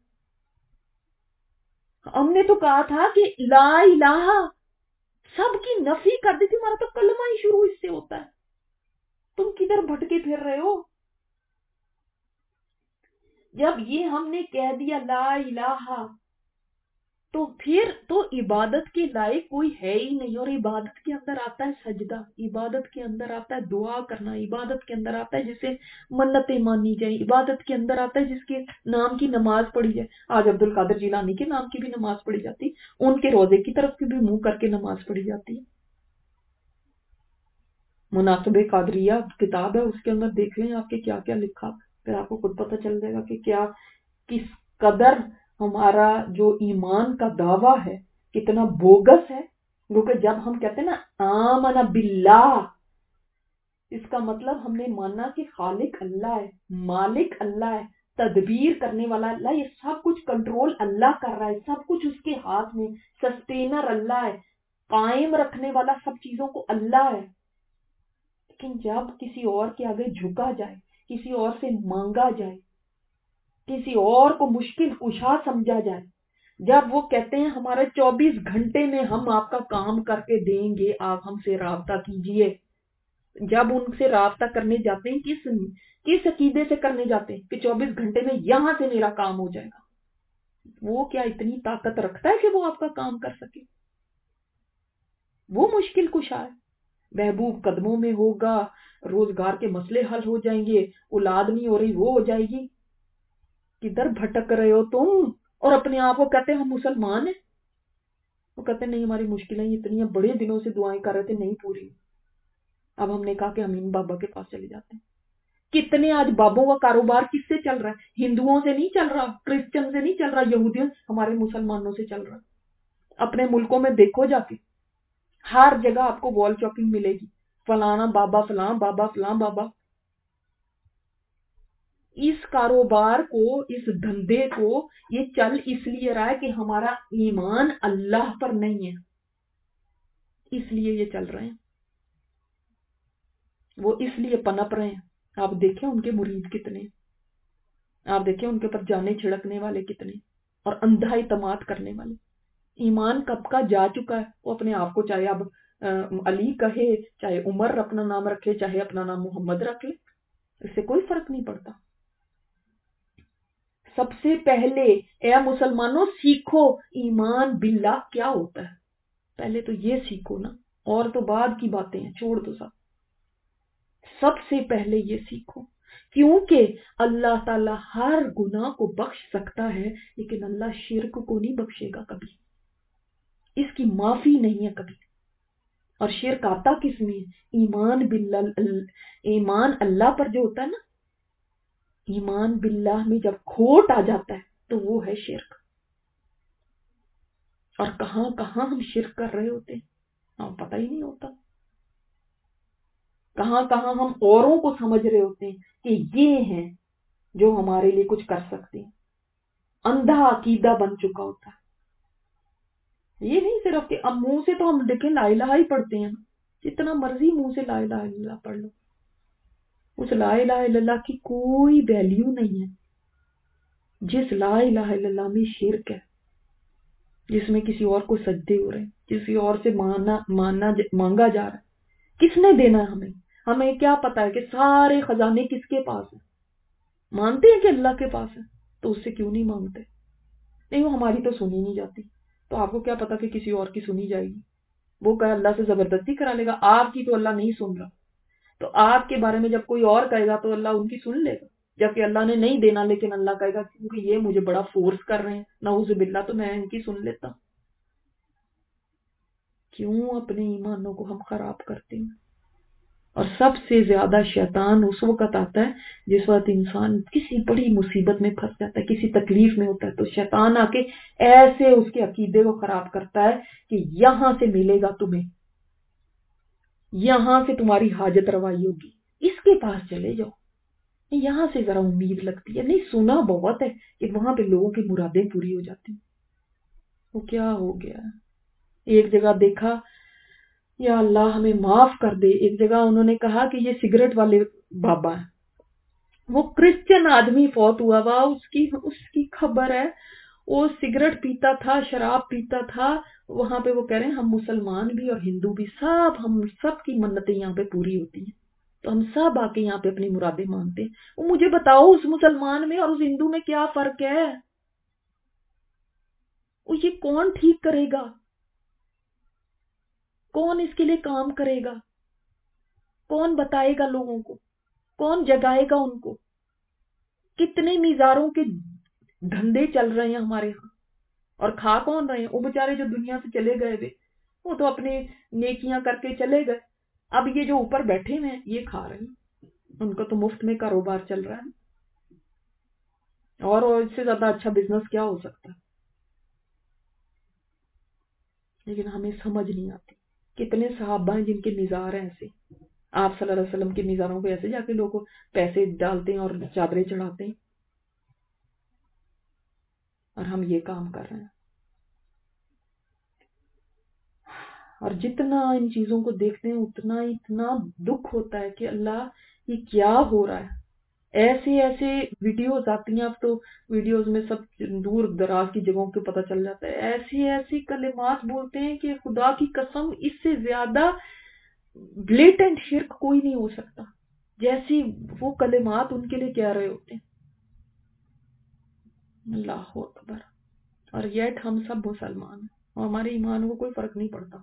S1: ہم نے تو کہا تھا کہ لا الہ سب کی نفی کر دی تھی، ہمارا تو کلمہ ہی شروع اس سے ہوتا ہے، تم کدھر بھٹکے پھر رہے ہو؟ جب یہ ہم نے کہہ دیا لا الہ تو پھر تو عبادت کے لائق کوئی ہے ہی نہیں، اور عبادت کے اندر آتا ہے سجدہ، عبادت کے اندر آتا ہے دعا کرنا، عبادت کے اندر آتا ہے جسے منتیں مانی جائیں، عبادت کے اندر آتا ہے جس کے نام کی نماز پڑھی جائے۔ آج عبد القادر جیلانی کے نام کی بھی نماز پڑھی جاتی، ان کے روزے کی طرف بھی منہ کر کے نماز پڑھی جاتی ہے۔ مناقب قادریہ کتاب ہے، اس کے اندر دیکھ لیں آپ کے کیا کیا لکھا، پھر آپ کو خود پتہ چل جائے گا کہ کیا کس قدر ہمارا جو ایمان کا دعویٰ ہے کتنا بوگس ہے۔ کیونکہ جب ہم کہتے ہیں نا آمن باللہ، اس کا مطلب ہم نے مانا کہ خالق اللہ ہے، مالک اللہ ہے، تدبیر کرنے والا اللہ، یہ سب کچھ کنٹرول اللہ کر رہا ہے، سب کچھ اس کے ہاتھ میں، سسٹینر اللہ ہے، قائم رکھنے والا سب چیزوں کو اللہ ہے۔ لیکن جب کسی اور کے آگے جھکا جائے، کسی اور سے مانگا جائے، کسی اور کو مشکل کشا سمجھا جائے، جب وہ کہتے ہیں ہمارے چوبیس گھنٹے میں ہم آپ کا کام کر کے دیں گے، آپ ہم سے رابطہ کیجئے، جب ان سے رابطہ کرنے جاتے ہیں کس کس عقیدے سے کرنے جاتے ہیں کہ چوبیس گھنٹے میں یہاں سے میرا کام ہو جائے گا، وہ کیا اتنی طاقت رکھتا ہے کہ وہ آپ کا کام کر سکے؟ وہ مشکل کشا ہے، محبوب قدموں میں ہوگا، روزگار کے مسئلے حل ہو جائیں گے، اولاد نہیں ہو رہی وہ ہو جائے گی۔ کدھر بھٹک رہے ہو تم؟ اور اپنے آپ کو کہتے ہیں ہم مسلمان ہیں، وہ کہتے ہیں نہیں ہماری مشکلیں اتنی ہیں، بڑے دنوں سے دعائیں کر رہے تھے نہیں پوری، اب ہم نے کہا کہ امین بابا کے پاس چلے جاتے ہیں۔ کتنے آج بابوں کا کاروبار کس سے چل رہا ہے؟ ہندوؤں سے نہیں چل رہا، کرسچن سے نہیں چل رہا، یہودیوں، ہمارے مسلمانوں سے چل رہا۔ اپنے ملکوں میں دیکھو جا کے، ہر جگہ آپ کو وال چاکنگ ملے گی، فلانا بابا فلاں بابا فلاں بابا۔ اس کاروبار کو، اس دھندے کو یہ چل اس لیے رہا ہے کہ ہمارا ایمان اللہ پر نہیں ہے، اس لیے یہ چل رہے ہیں، وہ اس لیے پنپ رہے ہیں۔ آپ دیکھیں ان کے مرید کتنے، آپ دیکھیں ان کے پر جانے چھڑکنے والے کتنے، اور اندھا اعتماد کرنے والے۔ ایمان کب کا جا چکا ہے، وہ اپنے آپ کو چاہے اب علی کہے، چاہے عمر اپنا نام رکھے، چاہے اپنا نام محمد رکھ لے، اس سے کوئی فرق نہیں پڑتا۔ سب سے پہلے اے مسلمانوں سیکھو ایمان باللہ کیا ہوتا ہے، پہلے تو یہ سیکھو نا، اور تو بعد کی باتیں ہیں چھوڑ دو سب، سب سے پہلے یہ سیکھو، کیونکہ اللہ تعالیٰ ہر گناہ کو بخش سکتا ہے لیکن اللہ شرک کو نہیں بخشے گا کبھی، اس کی معافی نہیں ہے کبھی۔ اور شرک آتا کس میں؟ ایمان باللہ، ایمان اللہ پر جو ہوتا ہے نا، ایمان باللہ میں جب کھوٹ آ جاتا ہے تو وہ ہے شرک۔ اور کہاں کہاں ہم شرک کر رہے ہوتے ہیں ہمیں پتہ ہی نہیں ہوتا، کہاں کہاں ہم اوروں کو سمجھ رہے ہوتے ہیں کہ یہ ہیں، جو ہمارے لیے کچھ کر سکتے ہیں. اندھا عقیدہ بن چکا ہوتا ہے. یہ نہیں صرف کہ اب منہ سے تو ہم دیکھیں لا الہ ہی پڑھتے ہیں، جتنا مرضی منہ سے لا الہ الا اللہ پڑھ لو، اس لا الہ الا اللہ کی کوئی ویلیو نہیں ہے. جس لا الہ الا اللہ میں شرک ہے، جس میں کسی اور کو سجدے ہو رہے ہیں، کسی اور سے ماننا ماننا مانگا جا رہا ہے، کس نے دینا ہے ہمیں؟ ہمیں کیا پتا ہے کہ سارے خزانے کس کے پاس ہیں؟ مانتے ہیں کہ اللہ کے پاس ہے، تو اس سے کیوں نہیں مانگتے؟ نہیں وہ ہماری تو سنی نہیں جاتی، تو آپ کو کیا پتا کہ کسی اور کی سنی جائے گی؟ وہ کہ اللہ سے زبردستی کرا لے گا، آپ کی تو اللہ نہیں سن رہا، تو آپ کے بارے میں جب کوئی اور کہے گا تو اللہ ان کی سن لے گا، جبکہ اللہ نے نہیں دینا لیکن اللہ کہے گا کیونکہ یہ مجھے بڑا فورس کر رہے ہیں نعوذ باللہ تو میں ان کی سن لیتا ہوں. کیوں اپنے ایمانوں کو ہم خراب کرتے ہیں؟ اور سب سے زیادہ شیطان اس وقت آتا ہے جس وقت انسان کسی بڑی مصیبت میں پھنس جاتا ہے، کسی تکلیف میں ہوتا ہے، تو شیطان آ کے ایسے اس کے عقیدے کو خراب کرتا ہے کہ یہاں سے ملے گا تمہیں، یہاں سے تمہاری حاجت روائی ہوگی، اس کے پاس چلے جاؤ، یہاں سے ذرا امید لگتی ہے. نہیں سنا بہت ہے کہ وہاں پہ لوگوں کی مرادیں پوری ہو جاتی ہیں. وہ کیا ہو گیا؟ ایک جگہ دیکھا، یا اللہ ہمیں معاف کر دے، ایک جگہ انہوں نے کہا کہ یہ سگریٹ والے بابا ہیں، وہ کرسچن آدمی فوت ہوا ہوا، اس کی اس کی خبر ہے، وہ سگریٹ پیتا تھا، شراب پیتا تھا. وہاں پہ وہ کہہ رہے ہیں ہم مسلمان بھی اور ہندو بھی سب، ہم سب کی منتیں یہاں پہ پوری ہوتی ہیں، تو ہم سب آ کے یہاں پہ اپنی مرادیں مانتے ہیں. وہ مجھے بتاؤ اس مسلمان میں اور اس ہندو میں کیا فرق ہے؟ وہ یہ کون ٹھیک کرے گا؟ کون اس کے لیے کام کرے گا؟ کون بتائے گا لوگوں کو؟ کون جگائے گا ان کو؟ کتنے میزاروں کے دھندے چل رہے ہیں ہمارے ہاں، اور کھا کون رہے ہیں؟ وہ بےچارے جو دنیا سے چلے گئے تھے وہ تو اپنے نیکیاں کر کے چلے گئے، اب یہ جو اوپر بیٹھے ہوئے ہیں یہ کھا رہے ہیں، ان کا تو مفت میں کاروبار چل رہا ہے، اور اس سے زیادہ اچھا بزنس کیا ہو سکتا ہے؟ لیکن ہمیں سمجھ نہیں آتی. کتنے صحابہ ہیں جن کے مزار ہیں ایسے، آپ صلی اللہ علیہ وسلم کے مزاروں پہ ایسے جا کے لوگوں پیسے ڈالتے ہیں اور چادریں چڑھاتے ہیں، اور ہم یہ کام کر رہے ہیں. اور جتنا ان چیزوں کو دیکھتے ہیں اتنا اتنا دکھ ہوتا ہے کہ اللہ یہ کیا ہو رہا ہے. ایسے ایسے ویڈیوز آتی ہیں، اب تو ویڈیوز میں سب دور دراز کی جگہوں کے پتہ چل جاتا ہے، ایسی ایسی کلمات بولتے ہیں کہ خدا کی قسم اس سے زیادہ بلیٹنٹ شرک کوئی نہیں ہو سکتا، جیسی وہ کلمات ان کے لیے کہہ رہے ہوتے ہیں. اللہ اکبر. اور یٹ ہم سب مسلمان ہیں اور ہمارے ایمان کو کوئی فرق نہیں پڑتا،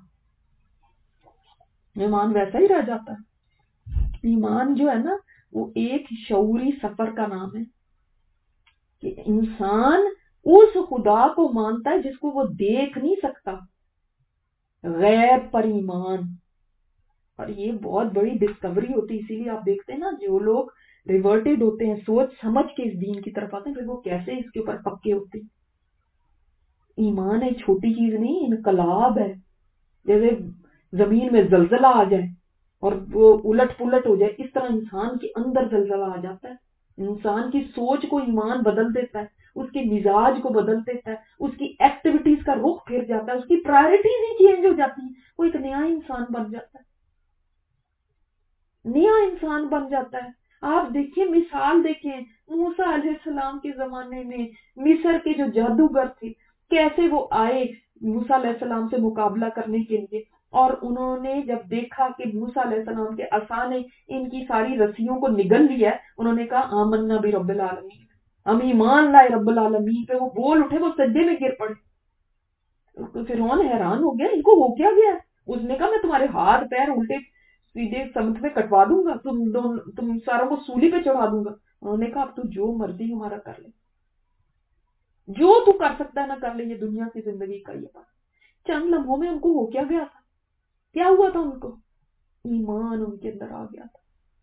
S1: ایمان ویسا ہی رہ جاتا ہے. ایمان جو ہے نا وہ ایک شعوری سفر کا نام ہے کہ انسان اس خدا کو مانتا ہے جس کو وہ دیکھ نہیں سکتا، غیب پر ایمان. اور یہ بہت بڑی ڈسکوری ہوتی ہے، اسی لیے آپ دیکھتے ہیں نا جو لوگ ریورٹڈ ہوتے ہیں، سوچ سمجھ کے اس دین کی طرف آتے ہیں، پھر وہ کیسے اس کے اوپر پکے ہوتے ہیں. ایمان ایک چھوٹی چیز نہیں، انقلاب ہے. جیسے زمین میں زلزلہ آ جائے اور وہ الٹ پلٹ ہو جائے، اس طرح انسان کے اندر زلزلہ آ جاتا ہے. انسان کی سوچ کو ایمان بدل دیتا ہے، اس کے مزاج کو بدل دیتا ہے، اس کی ایکٹیویٹیز کا رخ پھر جاتا ہے، اس کی پرائرٹیز ہی چینج ہو جاتی ہیں. وہ ایک نیا انسان بن جاتا ہے، نیا انسان بن جاتا ہے. آپ دیکھیں، مثال دیکھیں، موسیٰ علیہ السلام کے زمانے میں مصر کے جو جادوگر تھے کیسے وہ آئے موسیٰ علیہ السلام سے مقابلہ کرنے کے لیے، اور انہوں نے جب دیکھا کہ موسیٰ علیہ السلام کے عصا نے ان کی ساری رسیوں کو نگل لیا ہے، انہوں نے کہا آمنا برب العالمین، ہم ایمان لائے رب العالمین پہ. وہ بول اٹھے، وہ سجدے میں گر پڑے. فرعون حیران ہو گیا، ان کو ہو کیا گیا؟ اس نے کہا میں تمہارے ہاتھ پیر الٹے سیدھے سمت میں کٹوا دوں گا، تم تم ساروں کو سولی پہ چڑھا دوں گا. انہوں نے کہا اب تو جو مرضی ہمارا کر لے، جو تو کر سکتا ہے نہ کر لے، یہ دنیا کی زندگی کا یہ بات. چند لمحوں میں ان کو ہو کیا گیا تھا؟ کیا ہوا تھا ان کو؟ ایمان ان کے اندر آ گیا تھا.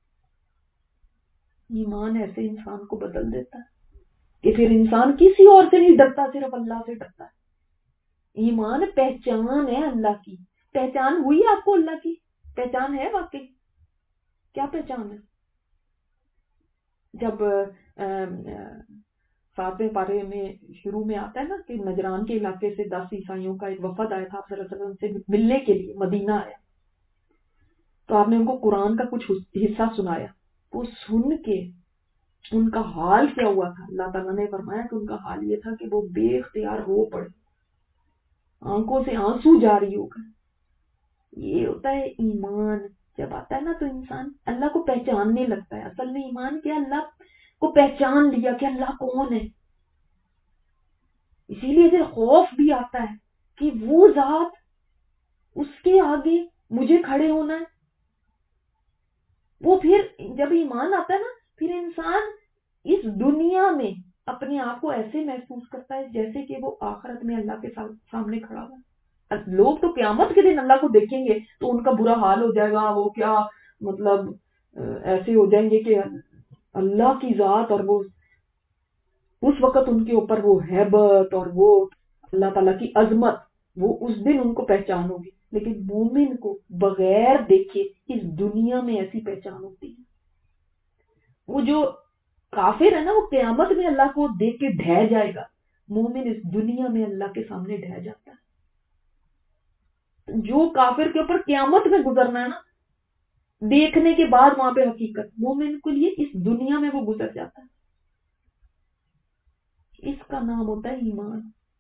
S1: ایمان ایسے انسان کو بدل دیتا ہے کہ پھر انسان کسی اور سے نہیں ڈرتا، صرف اللہ سے ڈرتا ہے. ایمان پہچان ہے اللہ کی. پہچان ہوئی آپ کو اللہ کی؟ پہچان ہے واقعی؟ کیا پہچان ہے؟ جب ساتویں پارے میں شروع میں آتا ہے نا کہ نجران کے علاقے سے دس عیسائیوں کا ایک وفد آیا تھا، آپ صلی اللہ علیہ وسلم سے ملنے کے لیے مدینہ آیا، تو آپ نے ان کو قرآن کا کچھ حصہ سنایا. وہ سن کے ان کا حال کیا ہوا تھا، اللہ تعالیٰ نے فرمایا کہ ان کا حال یہ تھا کہ وہ بے اختیار رو پڑے، آنکھوں سے آنسو جاری ہو گئے. یہ ہوتا ہے ایمان. جب آتا ہے نا تو انسان اللہ کو پہچاننے لگتا ہے. اصل میں ایمان کیا، اللہ کو پہچان لیا کہ اللہ کون ہے. اسی لیے پھر خوف بھی آتا ہے کہ وہ ذات، اس کے آگے مجھے کھڑے ہونا ہے. وہ پھر جب ایمان آتا ہے نا، پھر انسان اس دنیا میں اپنے آپ کو ایسے محسوس کرتا ہے جیسے کہ وہ آخرت میں اللہ کے سامنے کھڑا ہوا. لوگ تو قیامت کے دن اللہ کو دیکھیں گے تو ان کا برا حال ہو جائے گا، وہ کیا مطلب ایسے ہو جائیں گے کہ اللہ کی ذات، اور وہ اس وقت ان کے اوپر وہ ہیبت اور وہ اللہ تعالیٰ کی عظمت، وہ اس دن ان کو پہچان ہوگی. لیکن مومن کو بغیر دیکھے اس دنیا میں ایسی پہچان ہوتی ہے. وہ جو کافر ہے نا، وہ قیامت میں اللہ کو دیکھ کے ڈھہ جائے گا. مومن اس دنیا میں اللہ کے سامنے ڈھہ جاتا ہے. جو کافر کے اوپر قیامت میں گزرنا ہے نا، دیکھنے کے بعد وہاں پہ حقیقت، مومن کے لیے اس دنیا میں وہ گزر جاتا ہے. اس کا نام ہوتا ہے ایمان.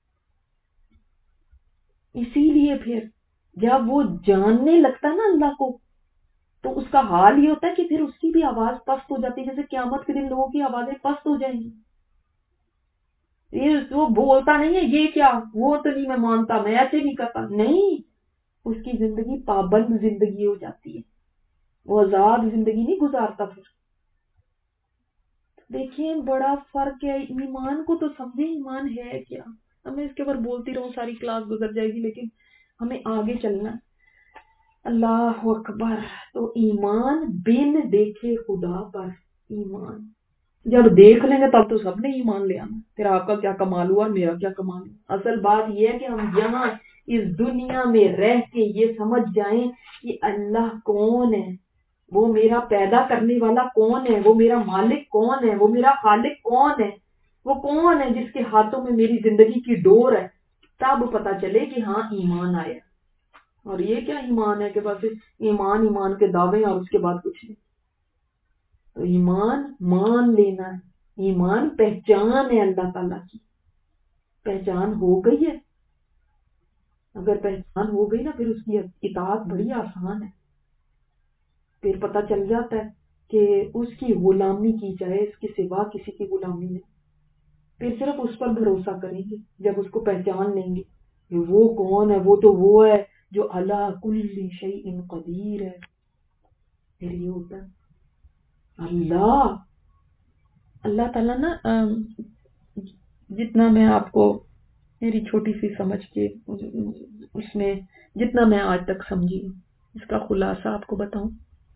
S1: اسی لیے پھر جب وہ جاننے لگتا ہے نا اللہ کو، تو اس کا حال یہ ہوتا ہے کہ پھر اس کی بھی آواز پست ہو جاتی ہے، جیسے قیامت کے دن لوگوں کی آوازیں پست ہو جائیں گی. یہ وہ بولتا نہیں ہے یہ کیا، وہ تو نہیں میں مانتا، میں ایسے نہیں کرتا، نہیں. اس کی زندگی پابند زندگی ہو جاتی ہے، وہ آزاد زندگی نہیں گزارتا. پھر دیکھیں بڑا فرق ہے. ایمان کو تو سمجھے ایمان ہے کیا. میں اس کے اوپر بولتی رہوں، ساری کلاس گزر جائے گی، لیکن ہمیں آگے چلنا. اللہ اکبر. تو ایمان بن دیکھے خدا پر ایمان. جب دیکھ لیں گے تب تو سب نے ایمان لے آنا. پھر آپ کا کیا کمال ہوا اور میرا کیا کمال ہوا. اصل بات یہ ہے کہ ہم یہاں اس دنیا میں رہ کے یہ سمجھ جائیں کہ اللہ کون ہے، وہ میرا پیدا کرنے والا کون ہے، وہ میرا مالک کون ہے، وہ میرا خالق کون ہے، وہ کون ہے جس کے ہاتھوں میں میری زندگی کی ڈور ہے. تب پتا چلے کہ ہاں ایمان آیا. اور یہ کیا ایمان ہے کہ بس ایمان ایمان کے دعوے اور اس کے بعد کچھ نہیں. تو ایمان مان لینا ہے. ایمان پہچان ہے اللہ تعالیٰ کی. پہچان ہو گئی ہے. اگر پہچان ہو گئی نا، پھر اس کی اطاعت بڑی آسان ہے. پھر پتہ چل جاتا ہے کہ اس کی غلامی کی جائے، اس کے سوا کسی کی غلامی نہیں. پھر صرف اس پر بھروسہ کریں گے جب اس کو پہچان لیں گے کہ وہ کون ہے. وہ تو وہ ہے جو علی کل شیء قدیر ہے. پھر یہ ہوتا ہے اللہ اللہ تعالیٰ نا، جتنا میں آپ کو میری چھوٹی سی سمجھ کے اس میں جتنا میں آج تک سمجھی ہوں، اس کا خلاصہ آپ کو بتاؤں.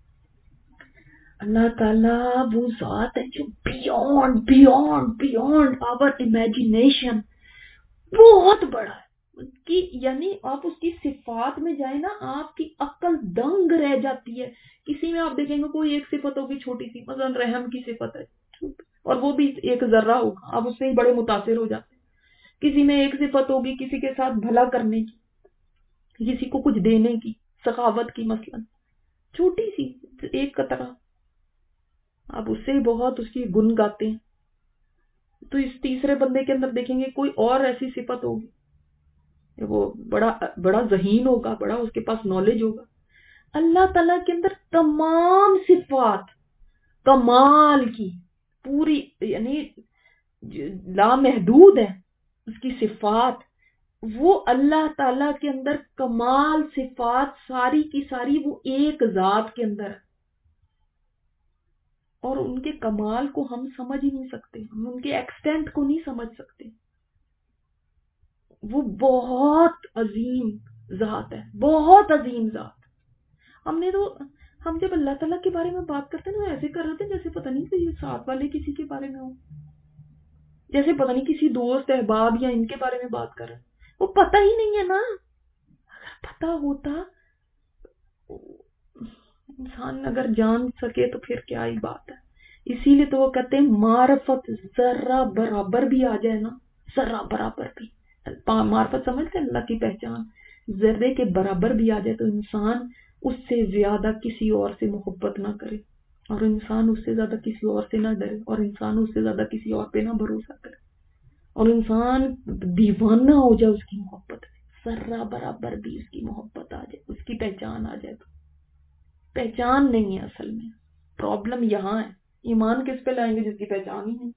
S1: اللہ تعالیٰ وہ ذات ہے جو beyond beyond beyond our imagination, بہت بڑا ہے. کی یعنی آپ اس کی صفات میں جائیں نا، آپ کی عقل دنگ رہ جاتی ہے. کسی میں آپ دیکھیں گے کوئی ایک صفت ہوگی چھوٹی سی، مثلا رحم کی صفت ہے اور وہ بھی ایک ذرہ ہوگا، آپ اس سے ہی بڑے متاثر ہو جاتے ہیں. کسی میں ایک صفت ہوگی کسی کے ساتھ بھلا کرنے کی، کسی کو کچھ دینے کی، سخاوت کی، مثلا چھوٹی سی ایک قطرہ، آپ اس سے ہی بہت اس کی گن گاتے ہیں. تو اس تیسرے بندے کے اندر دیکھیں گے کوئی اور ایسی صفت ہوگی، وہ بڑا بڑا ذہین ہوگا، بڑا اس کے پاس نالج ہوگا. اللہ تعالیٰ کے اندر تمام صفات کمال کی پوری، یعنی لامحدود ہے اس کی صفات. وہ اللہ تعالیٰ کے اندر کمال صفات ساری کی ساری وہ ایک ذات کے اندر ہے، اور ان کے کمال کو ہم سمجھ ہی نہیں سکتے، ہم ان کے ایکسٹینٹ کو نہیں سمجھ سکتے. وہ بہت عظیم ذات ہے، بہت عظیم ذات. ہم نے تو ہم جب اللہ تعالیٰ کے بارے میں بات کرتے ہیں نا، ایسے کر رہے تھے جیسے پتہ نہیں کہ ساتھ والے کسی کے بارے میں ہو، جیسے پتہ نہیں کسی دوست احباب یا ان کے بارے میں بات کر رہے ہیں. وہ پتہ ہی نہیں ہے نا. اگر پتہ ہوتا، انسان اگر جان سکے تو پھر کیا ہی بات ہے. اسی لیے تو وہ کہتے ہیں معرفت ذرہ برابر بھی آ جائے نا، ذرہ برابر بھی، معرفت سمجھتے ہیں اللہ کی پہچان، ذرے کے برابر بھی آ جائے تو انسان اس سے زیادہ کسی اور سے محبت نہ کرے، اور انسان اس سے زیادہ کسی اور سے نہ ڈرے، اور انسان اس سے زیادہ کسی اور پہ نہ بھروسہ کرے، اور انسان دیوانہ ہو جائے اس کی محبت میں، ذرہ برابر بھی اس کی محبت آ جائے، اس کی پہچان آ جائے۔ تو پہچان نہیں ہے اصل میں پرابلم، یہاں ہے۔ ایمان کس پہ لائیں گے جس کی پہچان ہی نہیں؟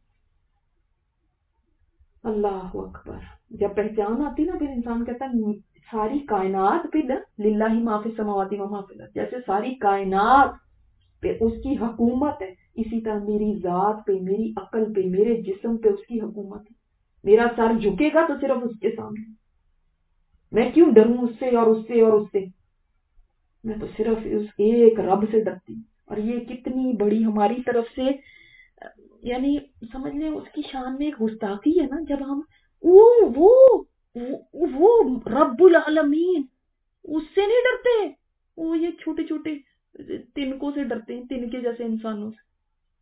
S1: اللہ اکبر، جب پہچان آتی نا پھر انسان کہتا ہے ساری کائنات پہ للہ ما فی السماوات و ما فی الارض، جیسے ساری کائنات پہ اس کی حکومت ہے، اسی طرح میری ذات پہ، میری عقل پہ، میرے جسم پہ اس کی حکومت ہے۔ میرا سر جھکے گا تو صرف اس کے سامنے، میں کیوں ڈروں اس سے اور اس سے اور اس سے، میں تو صرف اس ایک رب سے ڈرتی ہوں۔ اور یہ کتنی بڑی ہماری طرف سے، یعنی سمجھ لیں اس کی شان میں ایک گستاخی ہے نا، جب ہم وہ وہ وہ رب العالمین اس سے نہیں ڈرتے، وہ یہ چھوٹے چھوٹے تنکوں سے ڈرتے ہیں، تنکے جیسے انسانوں سے۔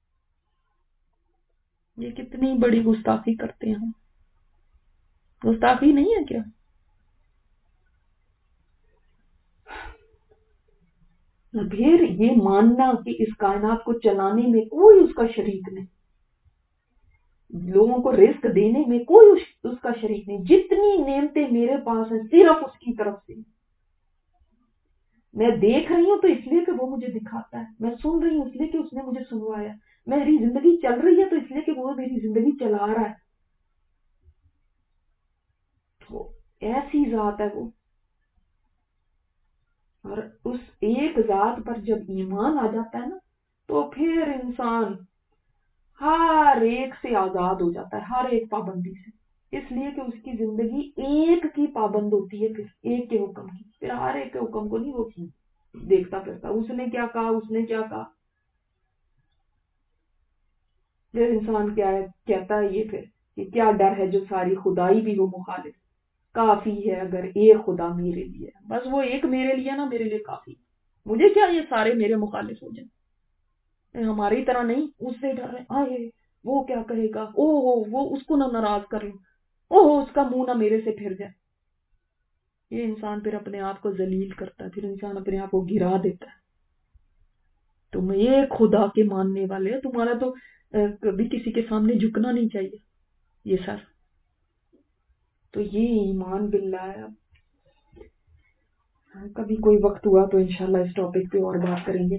S1: یہ کتنی بڑی گستاخی کرتے ہیں ہم، گستاخی نہیں ہے کیا؟ پھر یہ ماننا کہ اس کائنات کو چلانے میں کوئی اس کا شریک نہیں، لوگوں کو رزق دینے میں کوئی اس کا شریک نہیں، جتنی نعمتیں میرے پاس ہیں صرف اس کی طرف سے، میں دیکھ رہی ہوں تو اس لیے کہ وہ مجھے دکھاتا ہے، میں سن رہی ہوں اس لیے کہ اس نے مجھے سنوایا، میری زندگی چل رہی ہے تو اس لیے کہ وہ میری زندگی چلا رہا ہے۔ تو ایسی ذات ہے وہ، اور اس ایک ذات پر جب ایمان آ جاتا ہے نا تو پھر انسان ہر ایک سے آزاد ہو جاتا ہے، ہر ایک پابندی سے، اس لیے کہ اس کی زندگی ایک کی پابند ہوتی ہے، پھر ایک کے حکم کی، پھر ہر ایک کے حکم کو نہیں وہ دیکھتا پھرتا اس نے کیا کہا، اس نے کیا کہا، پھر انسان کیا ہے کہتا ہے یہ پھر کہ کیا ڈر ہے جو ساری خدائی بھی ہو مخالف، کافی ہے اگر ایک خدا میرے لیے، بس وہ ایک میرے لیے نا میرے لیے کافی، مجھے کیا یہ سارے میرے مخالف ہو جائیں، ہماری طرح نہیں اس سے ڈر رہے آئے وہ کیا کہے گا، او ہو وہ اس کو نہ ناراض کر لوں، او ہو اس کا منہ نہ میرے سے پھر جائے۔ یہ انسان پھر اپنے آپ کو ذلیل کرتا ہے، پھر انسان اپنے آپ کو گرا دیتا ہے۔ تم ایک خدا کے ماننے والے، تمہارا تو کبھی کسی کے سامنے جھکنا نہیں چاہیے یہ سر۔ تو یہ ایمان باللہ ہے۔ کبھی کوئی وقت ہوا تو انشاءاللہ اس ٹاپک پہ اور بات کریں گے۔